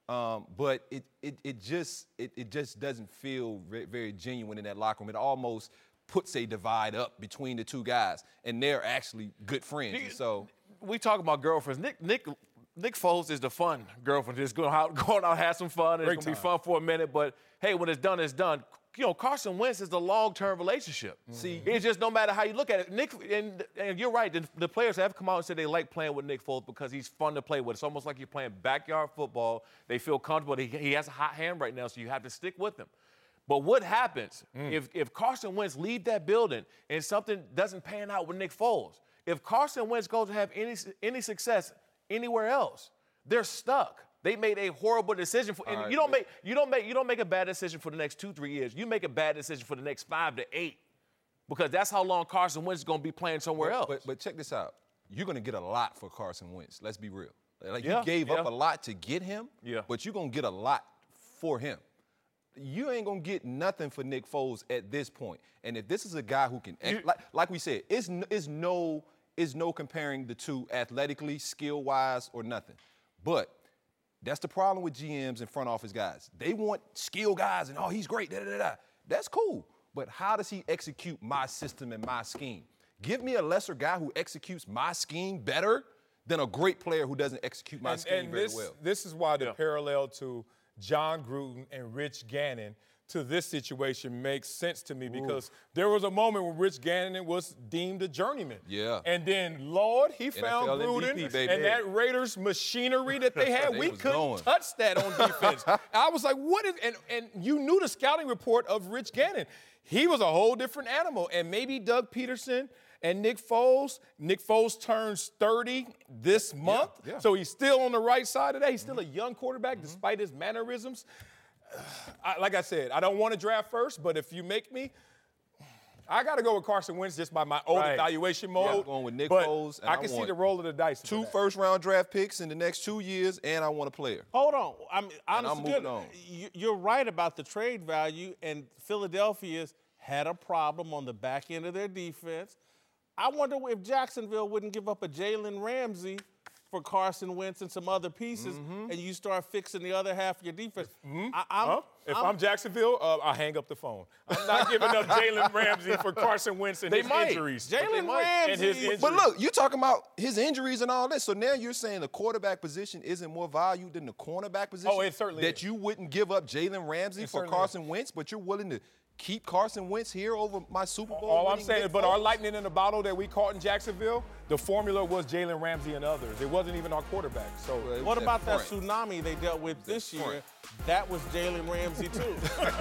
but it just doesn't feel very genuine in that locker room. It almost puts a divide up between the two guys, and they're actually good friends. So we talk about girlfriends. Nick Foles is the fun girlfriend. Just going out, have some fun, and it's gonna be fun for a minute. But hey, when it's done, it's done. Carson Wentz is the long-term relationship. See, it's just no matter how you look at it. Nick, and you're right. The players have come out and said they like playing with Nick Foles because he's fun to play with. It's almost like you're playing backyard football. They feel comfortable. He has a hot hand right now, so you have to stick with him. But what happens if Carson Wentz leave that building and something doesn't pan out with Nick Foles? If Carson Wentz goes to have any success anywhere else, they're stuck. They made a horrible decision and you don't make a bad decision for the next 2-3 years. You make a bad decision for the next 5 to 8 because that's how long Carson Wentz is going to be playing somewhere else. But check this out. You're going to get a lot for Carson Wentz. Let's be real. Like you gave up a lot to get him, but you're going to get a lot for him. You ain't going to get nothing for Nick Foles at this point. And if this is a guy who can, like we said, it's no comparing the two athletically, skill-wise, or nothing. But that's the problem with GMs and front office guys. They want skill guys and, he's great, da-da-da-da. That's cool. But how does he execute my system and my scheme? Give me a lesser guy who executes my scheme better than a great player who doesn't execute my scheme very well. This is why the parallel to John Gruden and Rich Gannon to this situation makes sense to me because there was a moment when Rich Gannon was deemed a journeyman. Yeah. And then, Lord, he found NFL Gruden MVP, baby. and that Raiders machinery that they had. We was couldn't going. touch that on defense. I was like, what is – and you knew the scouting report of Rich Gannon. He was a whole different animal. And maybe Doug Peterson and Nick Foles. Nick Foles turns 30 this month. Yeah. So he's still on the right side of that. He's still a young quarterback despite his mannerisms. Like I said, I don't want to draft first, but if you make me, I got to go with Carson Wentz just by my old evaluation mode. Yeah, I'm going with Nick but Foles, and I I can see want the roll of the dice. 2 first-round draft picks in the next 2 years, and I want a player. Hold on. I mean, I'm honestly, moving on. you're right about the trade value, and Philadelphia's had a problem on the back end of their defense. I wonder if Jacksonville wouldn't give up a Jalen Ramsey for Carson Wentz and some other pieces, and you start fixing the other half of your defense. If I'm Jacksonville, I hang up the phone. I'm not giving up Jalen Ramsey for Carson Wentz and his injuries. Jalen Ramsey. And his injuries. But look, you're talking about his injuries and all this. So now you're saying the quarterback position isn't more valued than the cornerback position? Oh, it certainly That is. you wouldn't give up Jalen Ramsey for certainly Carson Wentz, but you're willing to keep Carson Wentz here over my Super Bowl? All I'm winning saying Nick is, but our Foles? lightning in the bottle that we caught in Jacksonville, the formula was Jalen Ramsey and others. It wasn't even our quarterback. So Well, What about that front. tsunami they dealt with this year? front. That was Jalen Ramsey, too.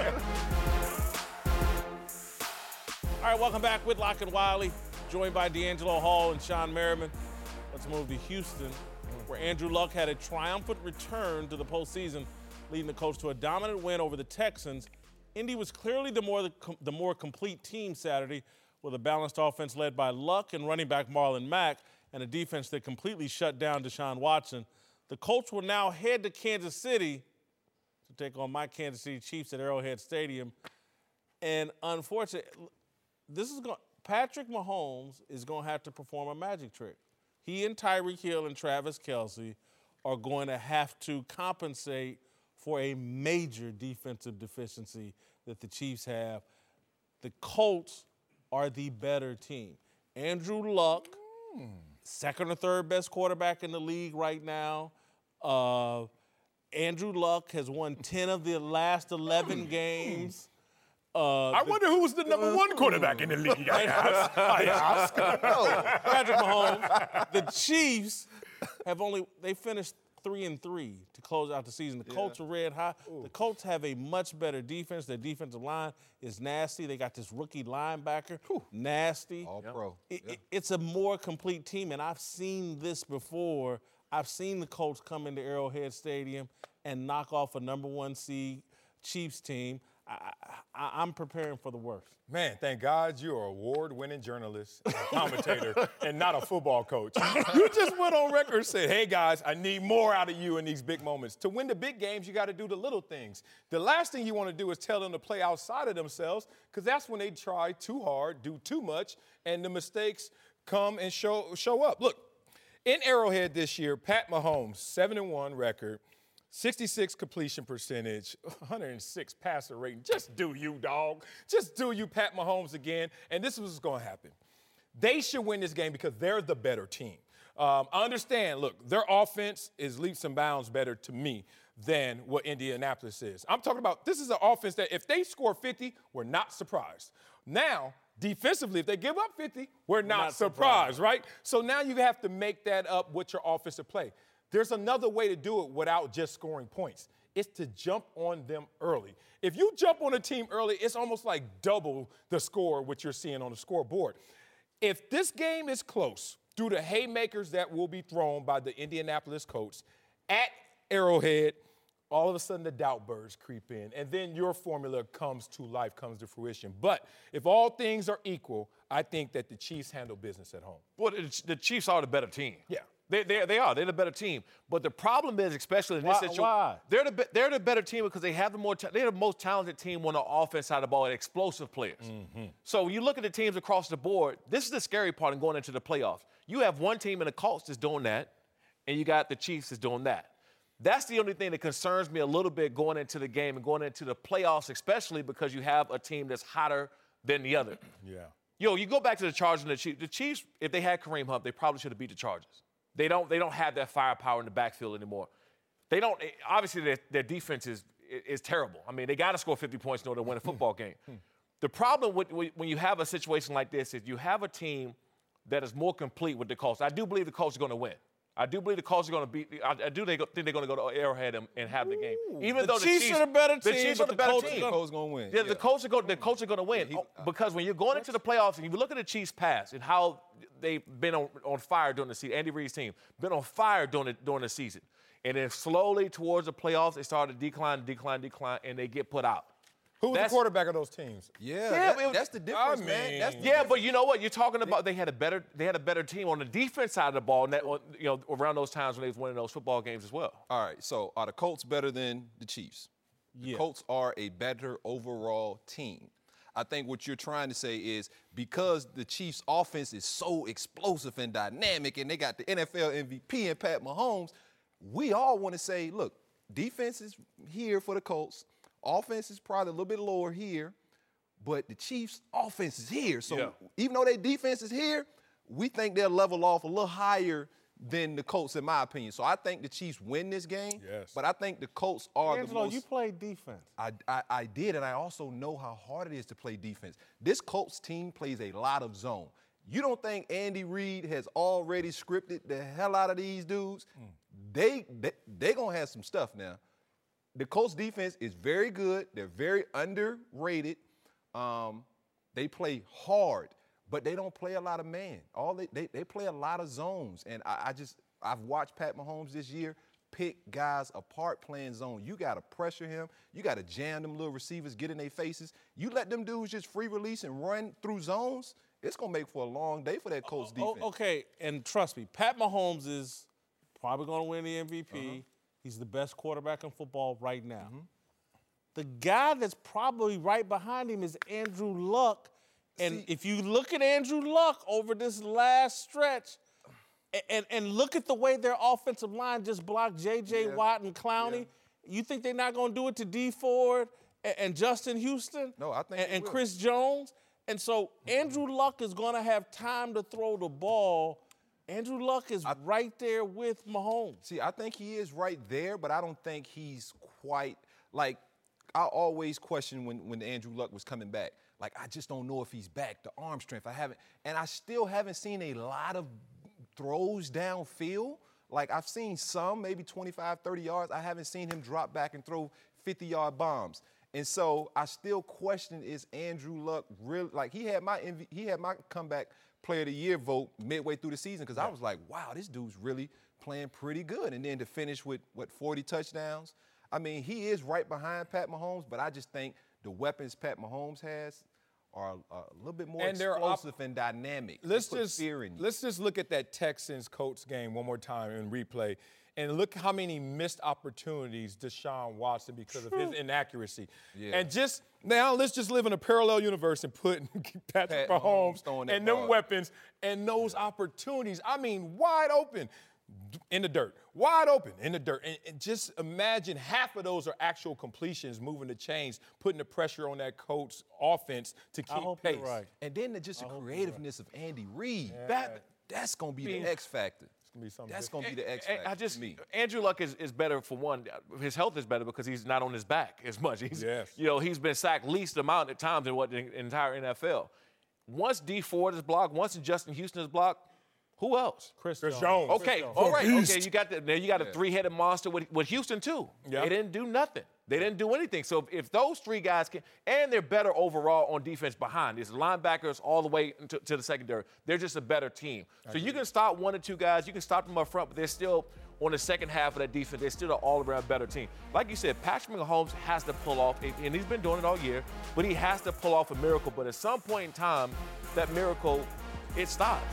All right, welcome back. Whitlock and Wiley, joined by D'Angelo Hall and Sean Merriman. Let's move to Houston, where Andrew Luck had a triumphant return to the postseason, leading the Colts to a dominant win over the Texans. Indy was clearly the more complete team Saturday, with a balanced offense led by Luck and running back Marlon Mack, and a defense that completely shut down Deshaun Watson. The Colts will now head to Kansas City to take on my Kansas City Chiefs at Arrowhead Stadium. And unfortunately, Patrick Mahomes is going to have to perform a magic trick. He and Tyreek Hill and Travis Kelce are going to have to compensate for a major defensive deficiency that the Chiefs have. The Colts are the better team. Andrew Luck, second or third best quarterback in the league right now. Andrew Luck has won 10 of the last 11 games. I wonder who was the number one quarterback in the league. I ask. Patrick Mahomes. The Chiefs they finished 3-3 to close out the season. The Colts are red hot. The Colts have a much better defense. Their defensive line is nasty. They got this rookie linebacker, nasty. All pro. It's a more complete team, and I've seen this before. I've seen the Colts come into Arrowhead Stadium and knock off a number 1 seed Chiefs team. I'm preparing for the worst. Man, thank God you're an award-winning journalist, and commentator, and not a football coach. You just went on record and said, hey, guys, I need more out of you in these big moments. To win the big games, you got to do the little things. The last thing you want to do is tell them to play outside of themselves, because that's when they try too hard, do too much, and the mistakes come and show up. Look, in Arrowhead this year, Pat Mahomes, 7-1 record, 66 completion percentage, 106 passer rating. Just do you, dog. Just do you, Pat Mahomes, again. And this is what's going to happen. They should win this game because they're the better team. I understand, look, their offense is leaps and bounds better to me than what Indianapolis is. I'm talking about this is an offense that if they score 50, we're not surprised. Now, defensively, if they give up 50, we're not surprised, right? So now you have to make that up with your offensive play. There's another way to do it without just scoring points. It's to jump on them early. If you jump on a team early, it's almost like double the score what you're seeing on the scoreboard. If this game is close, through the haymakers that will be thrown by the Indianapolis Colts at Arrowhead, all of a sudden the doubt birds creep in, and then your formula comes to life, comes to fruition. But if all things are equal, I think that the Chiefs handle business at home. Well, the Chiefs are the better team. Yeah. They are. They're the better team. But the problem is, especially in this situation, why? they're the better team because they have they're the most talented team on the offense side of the ball and explosive players. So when you look at the teams across the board, this is the scary part in going into the playoffs. You have one team in the Colts that's doing that, and you got the Chiefs that's doing that. That's the only thing that concerns me a little bit going into the game and going into the playoffs, especially because you have a team that's hotter than the other. Yeah. You go back to the Chargers and the Chiefs. The Chiefs, if they had Kareem Hunt, they probably should have beat the Chargers. They don't have that firepower in the backfield anymore. They don't. Obviously, their defense is is terrible. I mean, they got to score 50 points in order to win a football game. The problem when you have a situation like this is you have a team that is more complete with the Colts. I do believe the Colts are going to win. I do believe the Colts are going to beat. I do think they're going to go to Arrowhead and have the game. Even though the Chiefs are the better team, the Chiefs are the better team. The Colts going to win. Yeah, the Colts are going to win because when you're going into the playoffs and you look at the Chiefs' past and how they've been on fire during the season. Andy Reid's team been on fire during the season, and then slowly towards the playoffs they started to decline, and they get put out. Who's the quarterback of those teams? That's the difference, man. But you know what? You're talking about they had a better team on the defense side of the ball, around those times when they was winning those football games as well. All right, so are the Colts better than the Chiefs? The Colts are a better overall team. I think what you're trying to say is because the Chiefs' offense is so explosive and dynamic and they got the NFL MVP in Pat Mahomes, we all want to say, look, defense is here for the Colts. Offense is probably a little bit lower here, but the Chiefs' offense is here. So even though their defense is here, we think they'll level off a little higher than the Colts, in my opinion. So I think the Chiefs win this game, but I think the Colts are the most. You played defense. I did, and I also know how hard it is to play defense. This Colts team plays a lot of zone. You don't think Andy Reid has already scripted the hell out of these dudes? They going to have some stuff now. The Colts defense is very good. They're very underrated. They play hard, but they don't play a lot of man. They play a lot of zones. And I've watched Pat Mahomes this year pick guys apart playing zone. You got to pressure him. You got to jam them little receivers, get in their faces. You let them dudes just free release and run through zones, it's going to make for a long day for that Colts defense. Okay, and trust me, Pat Mahomes is probably going to win the MVP. He's the best quarterback in football right now. The guy that's probably right behind him is Andrew Luck. And if you look at Andrew Luck over this last stretch and look at the way their offensive line just blocked J.J. Watt and Clowney, you think they're not going to do it to Dee Ford and Justin Houston? No, I think and Chris Jones? And so Andrew Luck is going to have time to throw the ball. Andrew Luck is right there with Mahomes. See, I think he is right there, but I don't think he's quite like I always question when Andrew Luck was coming back. Like, I just don't know if he's back. The arm strength, I still haven't seen a lot of throws downfield. Like, I've seen some, maybe 25, 30 yards. I haven't seen him drop back and throw 50-yard bombs. And so I still question, is Andrew Luck really, like, he had my comeback player of the year vote midway through the season because I was like, wow, this dude's really playing pretty good. And then to finish with, 40 touchdowns? I mean, he is right behind Pat Mahomes, but I just think the weapons Pat Mahomes has are a little bit more explosive and dynamic. Let's just look at that Texans-Colts game one more time in replay and look how many missed opportunities Deshaun Watson because of his inaccuracy. And just now, let's just live in a parallel universe and put Patrick Mahomes and them weapons and those opportunities. I mean, wide open in the dirt, wide open in the dirt. And just imagine half of those are actual completions, moving the chains, putting the pressure on that Colts offense to keep pace. Right. And then the creativeness of Andy Reid. That's going to be the X factor. That's going to be the X factor to me. Andrew Luck is better for one. His health is better because he's not on his back as much. He's been sacked least amount of times in the entire NFL. Once Dee Ford is blocked, once Justin Houston is blocked, who else? Chris Jones. Okay, all right. Okay, you got a three-headed monster with Houston too. They didn't do nothing. They didn't do anything. So if those three guys can, and they're better overall on defense behind. It's linebackers all the way to the secondary. They're just a better team. So you can stop one or two guys. You can stop them up front, but they're still on the second half of that defense. They're still an all-around better team. Like you said, Patrick Mahomes has to pull off, and he's been doing it all year, but he has to pull off a miracle. But at some point in time, that miracle, it stops.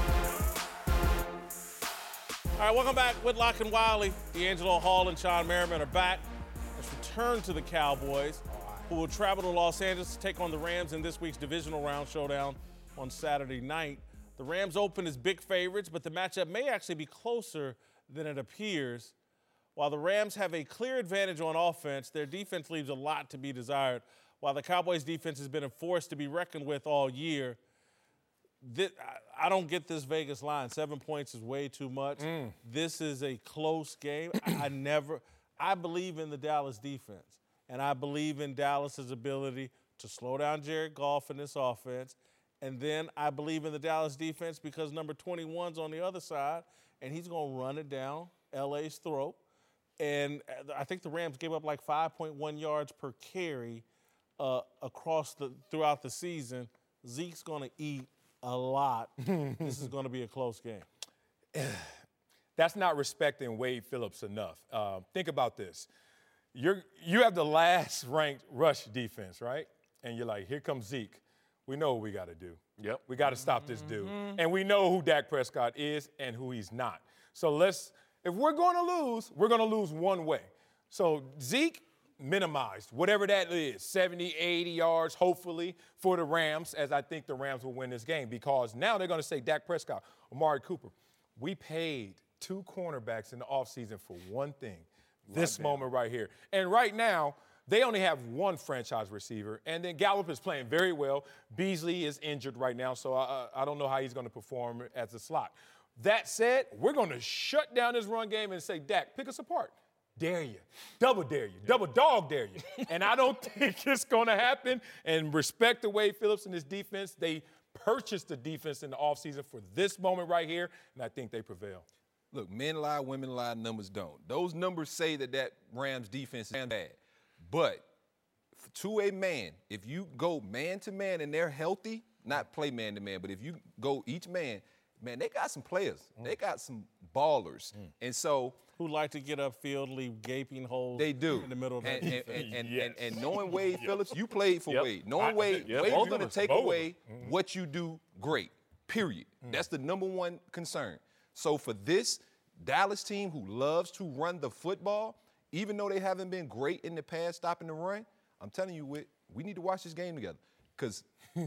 All right, welcome back. Whitlock and Wiley, D'Angelo Hall and Sean Merriman are back. Let's return to the Cowboys, who will travel to Los Angeles to take on the Rams in this week's divisional round showdown on Saturday night. The Rams open as big favorites, but the matchup may actually be closer than it appears. While the Rams have a clear advantage on offense, their defense leaves a lot to be desired. While the Cowboys' defense has been a force to be reckoned with all year, I don't get this Vegas line. 7 points is way too much. This is a close game. I believe in the Dallas defense. and I believe in Dallas's ability to slow down Jared Goff in this offense. And then I believe in the Dallas defense because number 21's on the other side, and he's going to run it down LA's throat. And I think the Rams gave up like 5.1 yards per carry throughout the season. Zeke's going to eat a lot. This is going to be a close game. That's not respecting Wade Phillips enough. Think about this. You have the last ranked rush defense, right? And you're like, here comes Zeke. We know what we got to do. Yep. We got to stop this dude. And we know who Dak Prescott is and who he's not. So if we're going to lose one way. So Zeke minimized, whatever that is, 70, 80 yards, hopefully, for the Rams, as I think the Rams will win this game. Because now they're going to say, Dak Prescott, Amari Cooper, we paid 2 cornerbacks in the offseason for one thing, this moment right here. And right now, they only have 1 franchise receiver, and then Gallup is playing very well. Beasley is injured right now, so I don't know how he's going to perform as a slot. That said, we're going to shut down this run game and say, Dak, pick us apart. Dare you. Double dare you. Double dog dare you. And I don't think it's going to happen. And respect to Wade Phillips and his defense. They purchased the defense in the offseason for this moment right here, and I think they prevail. Look, men lie, women lie, numbers don't. Those numbers say that Rams defense is bad. But to a man, if you go man-to-man and they're healthy, not play man-to-man, but if you go each man, they got some players. They got some ballers. And so who like to get upfield, leave gaping holes they do. In the middle of that defense. And knowing Wade Phillips, you played for Wade. Knowing Wade's going to take away what you do great, period. That's the number one concern. So for this Dallas team who loves to run the football, even though they haven't been great in the past stopping the run, I'm telling you, we need to watch this game together because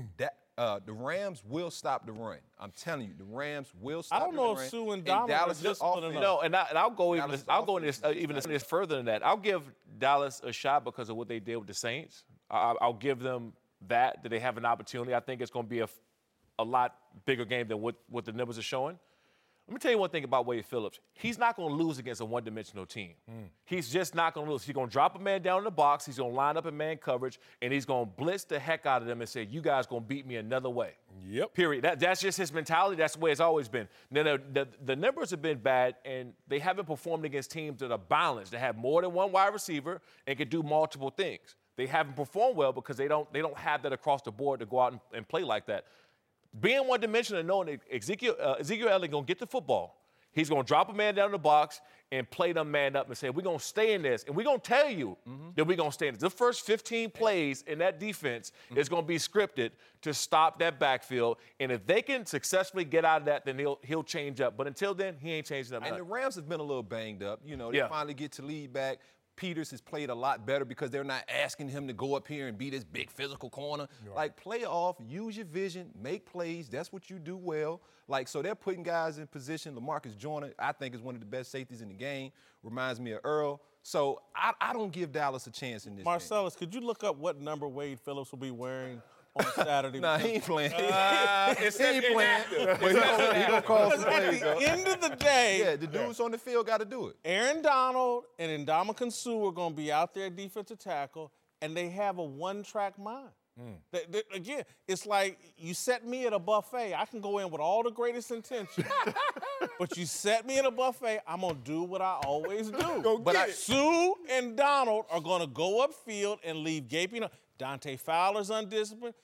the Rams will stop the run. I'm telling you, the Rams will stop the run. I don't know if Sue and Donald are disciplined enough. No, and I'll go even further than that. I'll give Dallas a shot because of what they did with the Saints. I'll give them that they have an opportunity. I think it's going to be a lot bigger game than what the numbers are showing. Let me tell you one thing about Wade Phillips. He's not going to lose against a one-dimensional team. He's just not going to lose. He's going to drop a man down in the box. He's going to line up in man coverage, and he's going to blitz the heck out of them and say, you guys going to beat me another way. Yep. Period. That's just his mentality. That's the way it's always been. Now, the numbers have been bad, and they haven't performed against teams that are balanced, that have more than one wide receiver and can do multiple things. They haven't performed well because they don't have that across the board to go out and play like that. Being one-dimensional and knowing that Ezekiel Elliott going to get the football, he's going to drop a man down in the box and play them man up and say, we're going to stay in this. And we're going to tell you that we're going to stay in this. The first 15 plays in that defense is going to be scripted to stop that backfield. And if they can successfully get out of that, then he'll change up. But until then, he ain't changing up. And the Rams have been a little banged up. You know, they finally get to lead back. Peters has played a lot better because they're not asking him to go up here and be this big physical corner. Right. Like, play off, use your vision, make plays. That's what you do well. Like, so they're putting guys in position. LaMarcus Joyner, I think, is one of the best safeties in the game. Reminds me of Earl. So I don't give Dallas a chance in this Marcellus, could you look up what number Wade Phillips will be wearing on Saturday? Nah, he ain't playing. He ain't playing. But he gonna call some plays, At the end of the day, the dudes on the field got to do it. Aaron Donald and Ndamukong Suh are going to be out there defensive tackle, and they have a one-track mind. Again, it's like you set me at a buffet. I can go in with all the greatest intentions, but you set me at a buffet, I'm going to do what I always do. Sue and Donald are going to go upfield and leave gaping up. Dante Fowler's undisciplined.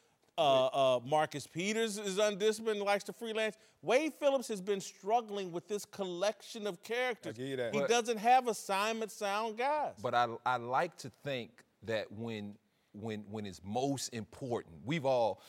Marcus Peters is undisciplined, likes to freelance. Wade Phillips has been struggling with this collection of characters. I give you that. He doesn't have assignment sound guys. But I like to think that when it's most important, we've all,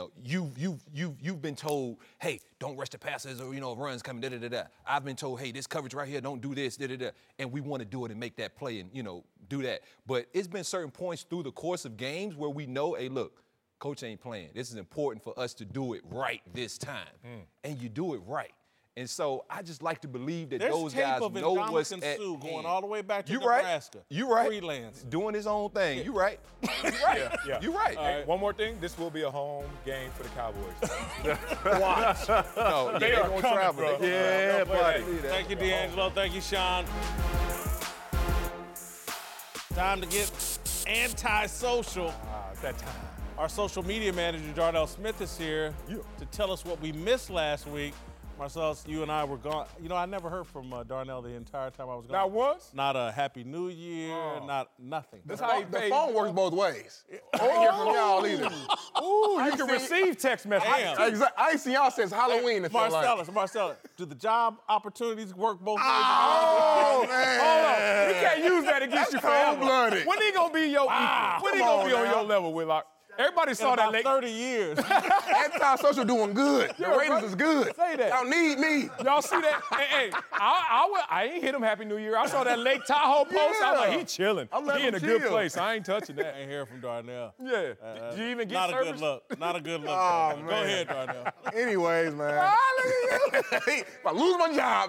you've been told, hey, don't rush the passes or, runs coming, da-da-da-da. I've been told, hey, this coverage right here, don't do this, da-da-da. And we want to do it and make that play and, do that. But it's been certain points through the course of games where we know, hey, look, coach ain't playing. This is important for us to do it right this time. And you do it right. And so I just like to believe that those guys know what's at hand. Going all the way back to Nebraska. You right. Freelance. Doing his own thing. You right. You right. You right. Hey, one more thing. This will be a home game for the Cowboys. Watch. No, they are going to travel. Yeah, buddy. Thank you, D'Angelo. Thank you, Sean. Time to get anti-social. That time. Our social media manager, Darnell Smith, is here to tell us what we missed last week. Marcellus, you and I were gone. You know, I never heard from Darnell the entire time I was gone. Not once? Not a Happy New Year, not nothing. That's how the phone works both ways. I ain't hear from y'all either. Ooh, you can receive text messages. I ain't seen y'all since Halloween. Marcellus, do the job opportunities work both ways? Oh, man. Hold on. We can't use that against you forever. cold-blooded. When he gonna be your equal? When he gonna be on your level, Whitlock? Everybody saw that late. 30 years. Anti-social doing good. The ratings is good. Say that. Y'all need me. Y'all see that? Hey, I ain't hit him Happy New Year. I saw that Lake Tahoe post. I was like, he chilling. He in a good place. I ain't touching that. I ain't hear from Darnell. Yeah. Did you even get Not service? a good look. Not a good look. Oh, Go man. ahead, Darnell. Anyways, man. If I lose my job,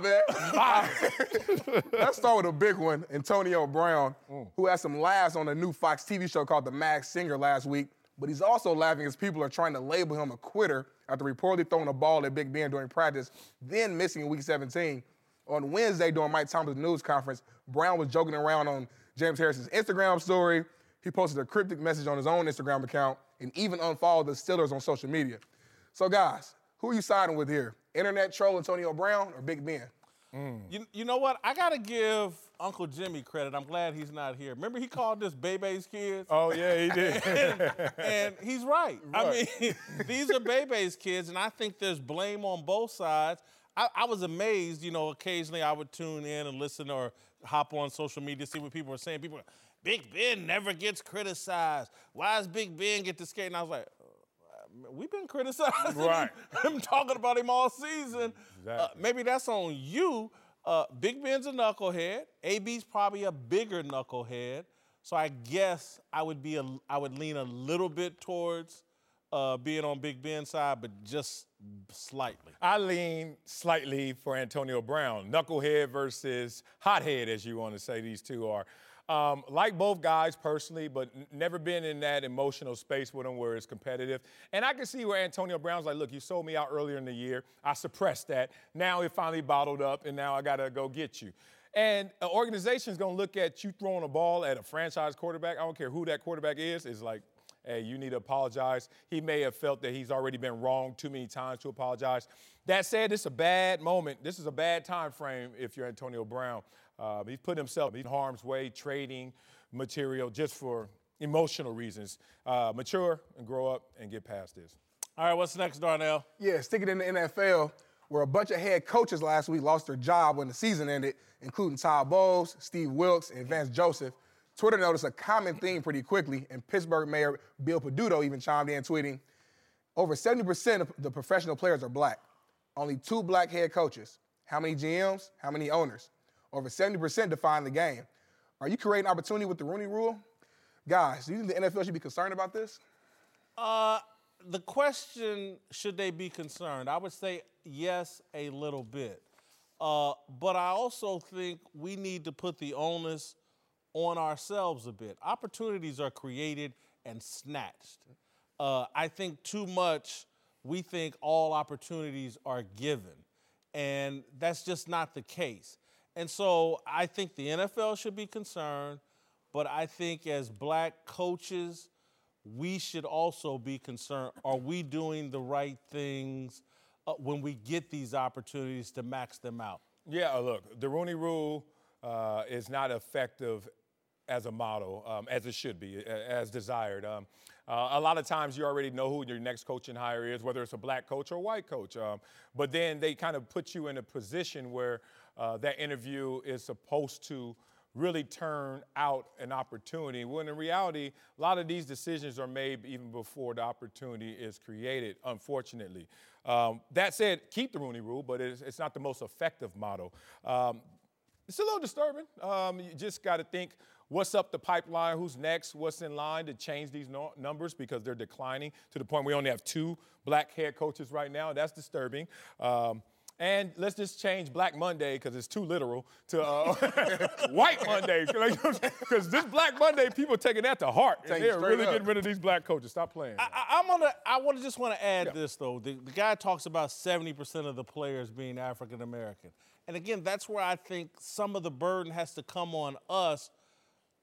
man. Let's start with a big one. Antonio Brown, who had some laughs on a new Fox TV show called The Masked Singer last week. But he's also laughing as people are trying to label him a quitter after reportedly throwing a ball at Big Ben during practice, then missing in Week 17. On Wednesday during Mike Thomas' news conference, Brown was joking around on James Harris's Instagram story. He posted a cryptic message on his own Instagram account and even unfollowed the Steelers on social media. So, guys, who are you siding with here? Internet troll Antonio Brown or Big Ben? You know what? I got to give Uncle Jimmy credit. I'm glad he's not here. Remember he called this Bebe's kids? Oh, yeah, he did. And he's right. I mean, these are Bebe's kids, and I think there's blame on both sides. I was amazed, you know, occasionally I would tune in and listen or hop on social media, see what people are saying. People are, Big Ben never gets criticized. Why does Big Ben get to skate? And I was like, we've been criticizing him talking about him all season. Exactly. Maybe that's on you. Big Ben's a knucklehead. AB's probably a bigger knucklehead. So I guess I would lean a little bit towards being on Big Ben's side, but just slightly. I lean slightly for Antonio Brown. Knucklehead versus hothead, as you want to say these two are. Like both guys personally, but never been in that emotional space with them where it's competitive. And I can see where Antonio Brown's like, look, you sold me out earlier in the year. I suppressed that. Now it finally bottled up, and now I got to go get you. And an organization's going to look at you throwing a ball at a franchise quarterback. I don't care who that quarterback is like, hey, you need to apologize. He may have felt that he's already been wrong too many times to apologize. That said, this is a bad moment. This is a bad time frame if you're Antonio Brown. He's put himself in harm's way, trading material just for emotional reasons. Mature and grow up and get past this. All right, what's next, Darnell? Yeah, sticking in the NFL, where a bunch of head coaches last week lost their job when the season ended, including Todd Bowles, Steve Wilks, and Vance Joseph. Twitter noticed a common theme pretty quickly, and Pittsburgh Mayor Bill Peduto even chimed in, tweeting, over 70% of the professional players are black. Only 2 black head coaches. How many GMs? How many owners? Over 70% define the game. Are you creating opportunity with the Rooney Rule? Guys, do you think the NFL should be concerned about this? The question, should they be concerned? I would say yes, a little bit. But I also think we need to put the onus on ourselves a bit. Opportunities are created and snatched. I think too much we think all opportunities are given, and that's just not the case. And so I think the NFL should be concerned, but I think as black coaches, we should also be concerned. Are we doing the right things when we get these opportunities to max them out? Yeah, look, the Rooney Rule is not effective as a model, as it should be, as desired. A lot of times you already know who your next coaching hire is, whether it's a black coach or a white coach. But then they kind of put you in a position where that interview is supposed to really turn out an opportunity, when in reality, a lot of these decisions are made even before the opportunity is created, unfortunately. That said, keep the Rooney Rule, but it's not the most effective model. It's a little disturbing. You just got to think, what's up the pipeline, who's next, what's in line to change these numbers, because they're declining to the point we only have 2 black head coaches right now. That's disturbing. And let's just change Black Monday, because it's too literal, to White Monday. Because this Black Monday, people are taking that to heart. And they're really getting rid of these black coaches. Stop playing. I just want to add this, though. The guy talks about 70% of the players being African-American. And again, that's where I think some of the burden has to come on us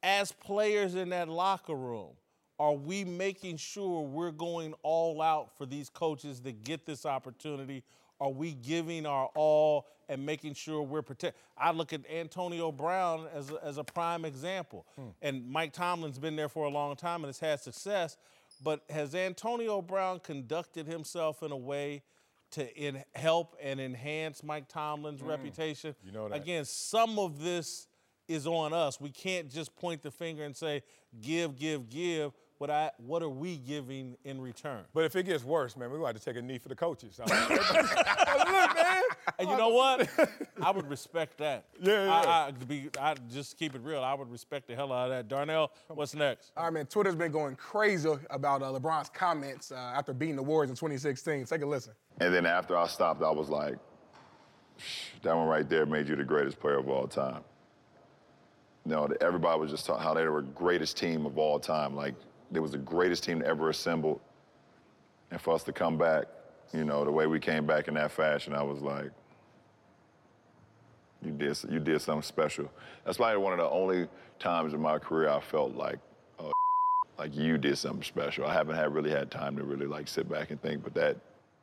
as players in that locker room, are we making sure we're going all out for these coaches that get this opportunity? Are we giving our all and making sure we're protected? I look at Antonio Brown as a prime example. And Mike Tomlin's been there for a long time and has had success. But has Antonio Brown conducted himself in a way to help and enhance Mike Tomlin's reputation? You know that. Again, some of this is on us. We can't just point the finger and say, give, give, give. What are we giving in return? But if it gets worse, man, we're going to have to take a knee for the coaches. Look, man. And you know what? I would respect that. Yeah. I just keep it real. I would respect the hell out of that. Darnell, what's next? All right, man, Twitter's been going crazy about LeBron's comments after beating the Warriors in 2016. Take a listen. And then after I stopped, I was like, that one right there made you the greatest player of all time. You know, everybody was just talking how they were the greatest team of all time. Like, they was the greatest team ever assembled. And for us to come back, you know, the way we came back in that fashion, I was like, you did something special. That's probably one of the only times in my career I felt like, oh, like you did something special. I haven't really had time to really like sit back and think, but that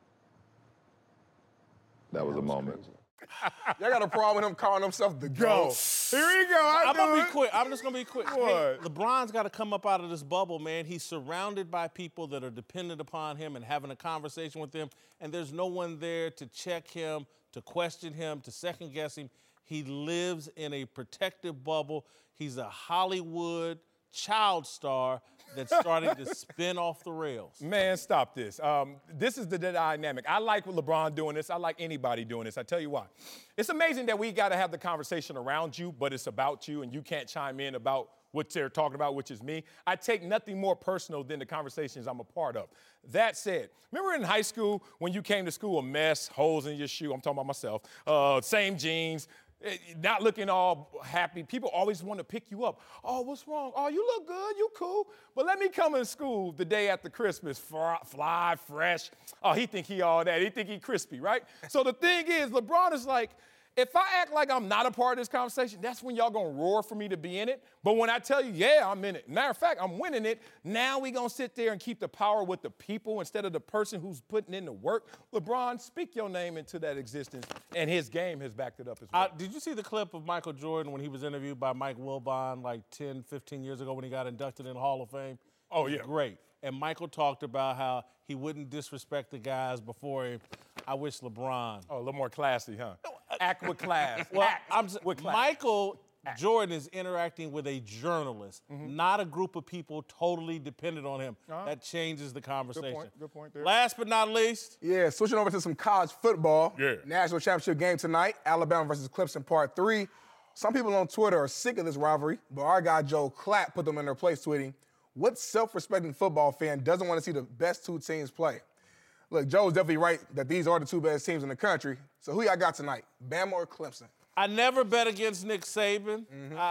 was a moment. Crazy. Y'all got a problem with him calling himself the GOAT. Here we go. I'm going to be quick. I'm just going to be quick. What? Hey, LeBron's got to come up out of this bubble, man. He's surrounded by people that are dependent upon him and having a conversation with them, and there's no one there to check him, to question him, to second-guess him. He lives in a protective bubble. He's a Hollywood child star that's starting to spin off the rails. Man, stop this. This is the dynamic. I like LeBron doing this. I like anybody doing this. I tell you why. It's amazing that we got to have the conversation around you, but it's about you, and you can't chime in about what they're talking about, which is me. I take nothing more personal than the conversations I'm a part of. That said, remember in high school when you came to school a mess, holes in your shoe? I'm talking about myself. Same jeans. Not looking all happy. People always want to pick you up. Oh, what's wrong? Oh, you look good. You cool. But let me come in school the day after Christmas, fly, fresh. Oh, he think he all that. He think he crispy, right? So the thing is, LeBron is like, if I act like I'm not a part of this conversation, that's when y'all gonna roar for me to be in it. But when I tell you, yeah, I'm in it. Matter of fact, I'm winning it. Now we gonna sit there and keep the power with the people instead of the person who's putting in the work. LeBron, speak your name into that existence, and his game has backed it up as well. Did you see the clip of Michael Jordan when he was interviewed by Mike Wilbon like 10, 15 years ago when he got inducted in the Hall of Fame? Oh, yeah. Great. And Michael talked about how he wouldn't disrespect the guys before him. I wish LeBron. Oh, a little more classy, huh? Act with class. Well, Act with class. Michael Jordan is interacting with a journalist, not a group of people totally dependent on him. That changes the conversation. Good point there. Last but not least. Yeah, switching over to some college football. Yeah. National championship game tonight, Alabama versus Clemson, part 3. Some people on Twitter are sick of this rivalry, but our guy Joe Clapp put them in their place tweeting, what self-respecting football fan doesn't want to see the best two teams play? Look, Joe's definitely right that these are the two best teams in the country. So who y'all got tonight, Bama or Clemson? I never bet against Nick Saban,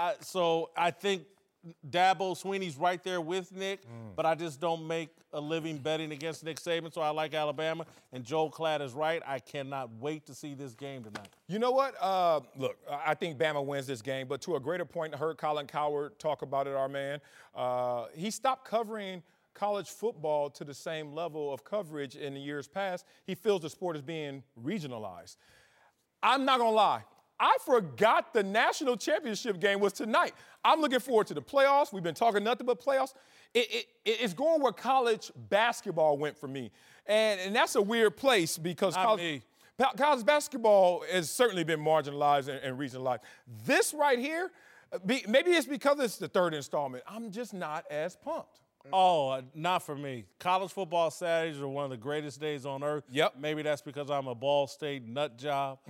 so I think Dabo Swinney's right there with Nick, but I just don't make a living betting against Nick Saban, so I like Alabama. And Joe Clatt is right. I cannot wait to see this game tonight. You know what? Look, I think Bama wins this game, but to a greater point, I heard Colin Cowherd talk about it, our man. He stopped covering college football to the same level of coverage in the years past. He feels the sport is being regionalized. I'm not going to lie. I forgot the national championship game was tonight. I'm looking forward to the playoffs. We've been talking nothing but playoffs. It's going where college basketball went for me. And that's a weird place because college basketball has certainly been marginalized and regionalized. This right here, maybe it's because it's the third installment. I'm just not as pumped. Oh, not for me. College football Saturdays are one of the greatest days on earth. Yep. Maybe that's because I'm a Ball State nut job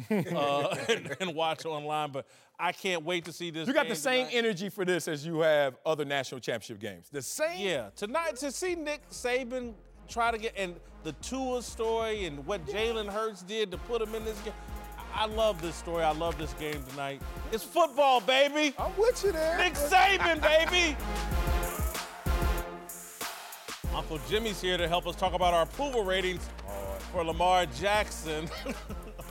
and watch online, but I can't wait to see this. You got the same tonight. energy for this as you have other national championship games. The same? Yeah. Tonight, to see Nick Saban try to get, and the Tua story and what Jalen Hurts did to put him in this game. I love this story. I love this game tonight. It's football, baby. I'm with you there. Nick Saban, baby. Uncle Jimmy's here to help us talk about our approval ratings for Lamar Jackson.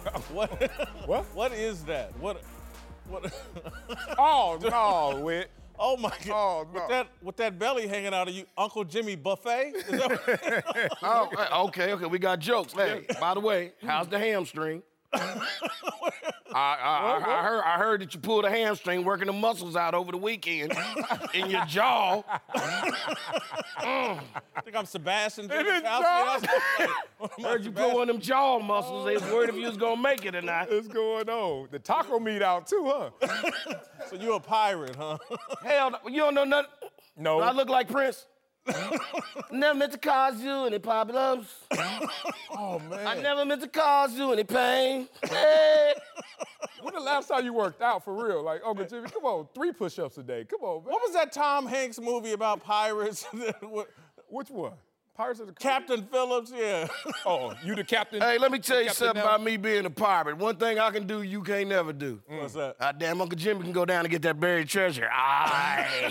What is that? What? Oh, no, Whit. Oh my God! Oh, no. With that belly hanging out of you, Uncle Jimmy Buffet? Is that what- Okay. We got jokes. Hey, by the way, how's the hamstring? I heard that you pulled a hamstring working the muscles out over the weekend in your jaw. I think I'm Sebastian. In his jaw. Heard you pull one of them jaw muscles. They was worried if you was gonna make it or not. What's going on? The taco meat out too, huh? So you a pirate, huh? Hell, no, you don't know nothing. No. Do I look like Prince? Never meant to cause you any problems. Oh, man. I never meant to cause you any pain. Hey. When the last time you worked out for real? Like, Uncle Jimmy, come on, 3 push-ups a day. Come on, man. What was that Tom Hanks movie about pirates? Which one? Pirates of the Caribbean? Captain Phillips, yeah. Oh, you the captain? Hey, let me tell you Captain something now? about me being a pirate. One thing I can do, you can't never do. What's that? Damn, Uncle Jimmy can go down and get that buried treasure. Aye.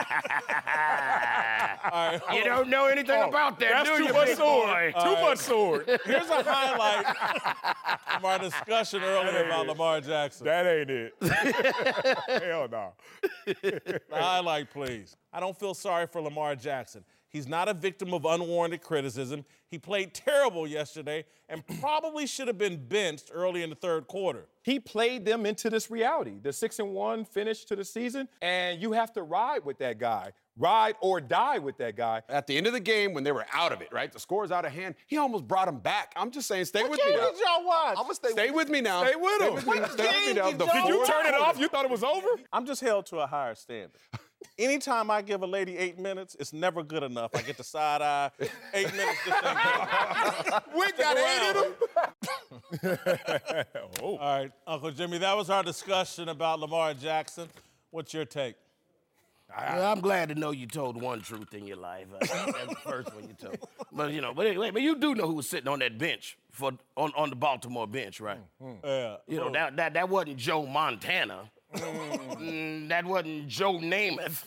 You don't know anything about that, That's do too you, much big sword. boy? Too much sword. Here's a highlight from our discussion earlier about Lamar Jackson. That ain't it. Hell no. The highlight, please. I don't feel sorry for Lamar Jackson. He's not a victim of unwarranted criticism. He played terrible yesterday and probably should have been benched early in the third quarter. He played them into this reality, the 6-1 finish to the season, and you have to ride with that guy. Ride or die with that guy. At the end of the game, when they were out of it, right? The score's out of hand. He almost brought him back. I'm just saying, stay with me now. y'all watch? I'm gonna Stay with me now. Stay with him. Stay with me now. The Did you fourth turn it quarter. off? You thought it was over? I'm just held to a higher standard. Anytime I give a lady 8 minutes, it's never good enough. I get the side eye. 8 minutes, this ain't good. We got 8 in him. All right, Uncle Jimmy, that was our discussion about Lamar Jackson. What's your take? Well, I'm glad to know you told one truth in your life. That's the first one you told. But but you do know who was sitting on that bench on the Baltimore bench, right? Yeah. You know that wasn't Joe Montana. That wasn't Joe Namath.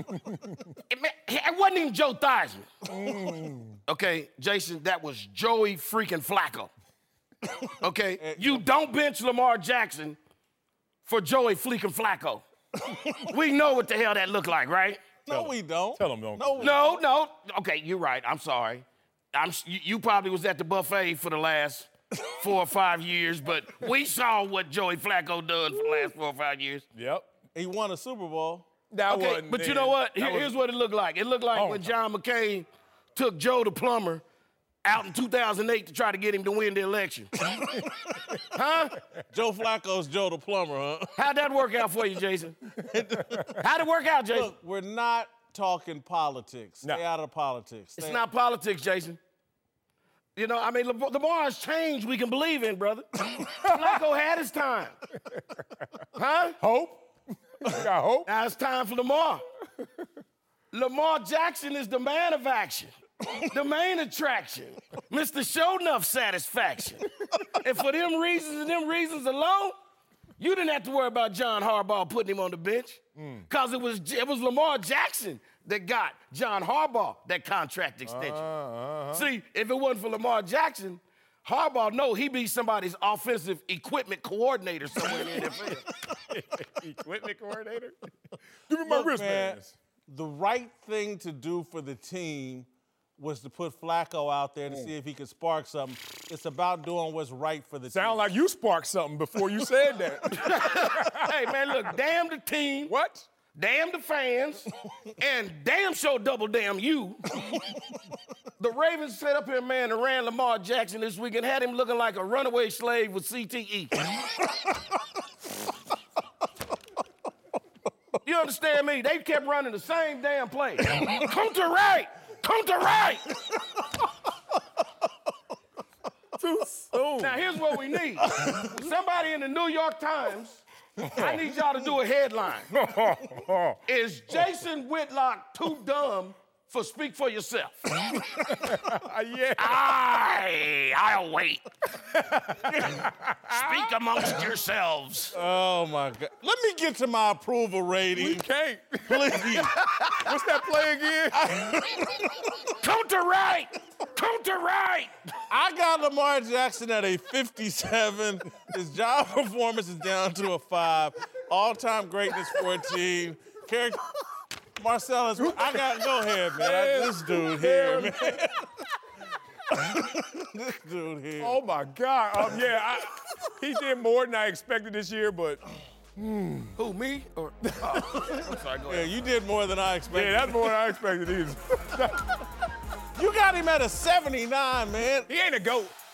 It wasn't even Joe Theismann. Okay, Jason, that was Joey freaking Flacco. Okay, you don't bench Lamar Jackson for Joey freaking Flacco. We know what the hell that looked like, right? No, we don't. Tell him, don't. No. Okay, you're right. I'm sorry. You probably was at the buffet for the last 4 or 5 years, but we saw what Joey Flacco done for the last 4 or 5 years. Yep. He won a Super Bowl. That Okay, wasn't but you then. know what? That was- Here's what it looked like. It looked like Long when time. John McCain took Joe the plumber out in 2008 to try to get him to win the election. Huh? Joe Flacco's Joe the plumber, huh? How'd that work out for you, Jason? How'd it work out, Jason? Look, we're not talking politics. Stay No. out of politics. It's Stay- not politics, Jason. You know, I mean, Lamar's changed we can believe in, brother. Flacco had his time. Huh? Hope? You got hope? Now it's time for Lamar. Lamar Jackson is the man of action, the main attraction, Mr. Show Enough Satisfaction. And for them reasons and them reasons alone, you didn't have to worry about John Harbaugh putting him on the bench, because it was Lamar Jackson that got John Harbaugh that contract extension. See, if it wasn't for Lamar Jackson, Harbaugh, no, he'd be somebody's offensive equipment coordinator somewhere in the NFL. Equipment coordinator? Give me my Look, man, wristbands. the right thing to do for the team was to put Flacco out there to see if he could spark something. It's about doing what's right for the team. Sound like you sparked something before you said that. Hey, man, look, damn the team. What? Damn the fans, and damn sure double damn you. The Ravens set up here, man, and ran Lamar Jackson this week and had him looking like a runaway slave with CTE. You understand me? They kept running the same damn play. Come to right. Come to right. Too soon. Now, here's what we need. Somebody in the New York Times, I need y'all to do a headline. Is Jason Whitlock too dumb for Speak for Yourself? Yeah. I'll wait. Speak amongst yourselves. Oh, my God. Let me get to my approval rating. We can't. Please. What's that play again? Come to right. Come to right. I got Lamar Jackson at a 57. His job performance is down to a 5. All-time greatness for a team. Character. Marcellus, go ahead, man. This dude here, man. This dude here. Oh, my God. He did more than I expected this year, but... Who, me? Or, I'm sorry, go ahead. Yeah, you did more than I expected. Yeah, that's more than I expected either. You got him at a 79, man. He ain't a GOAT.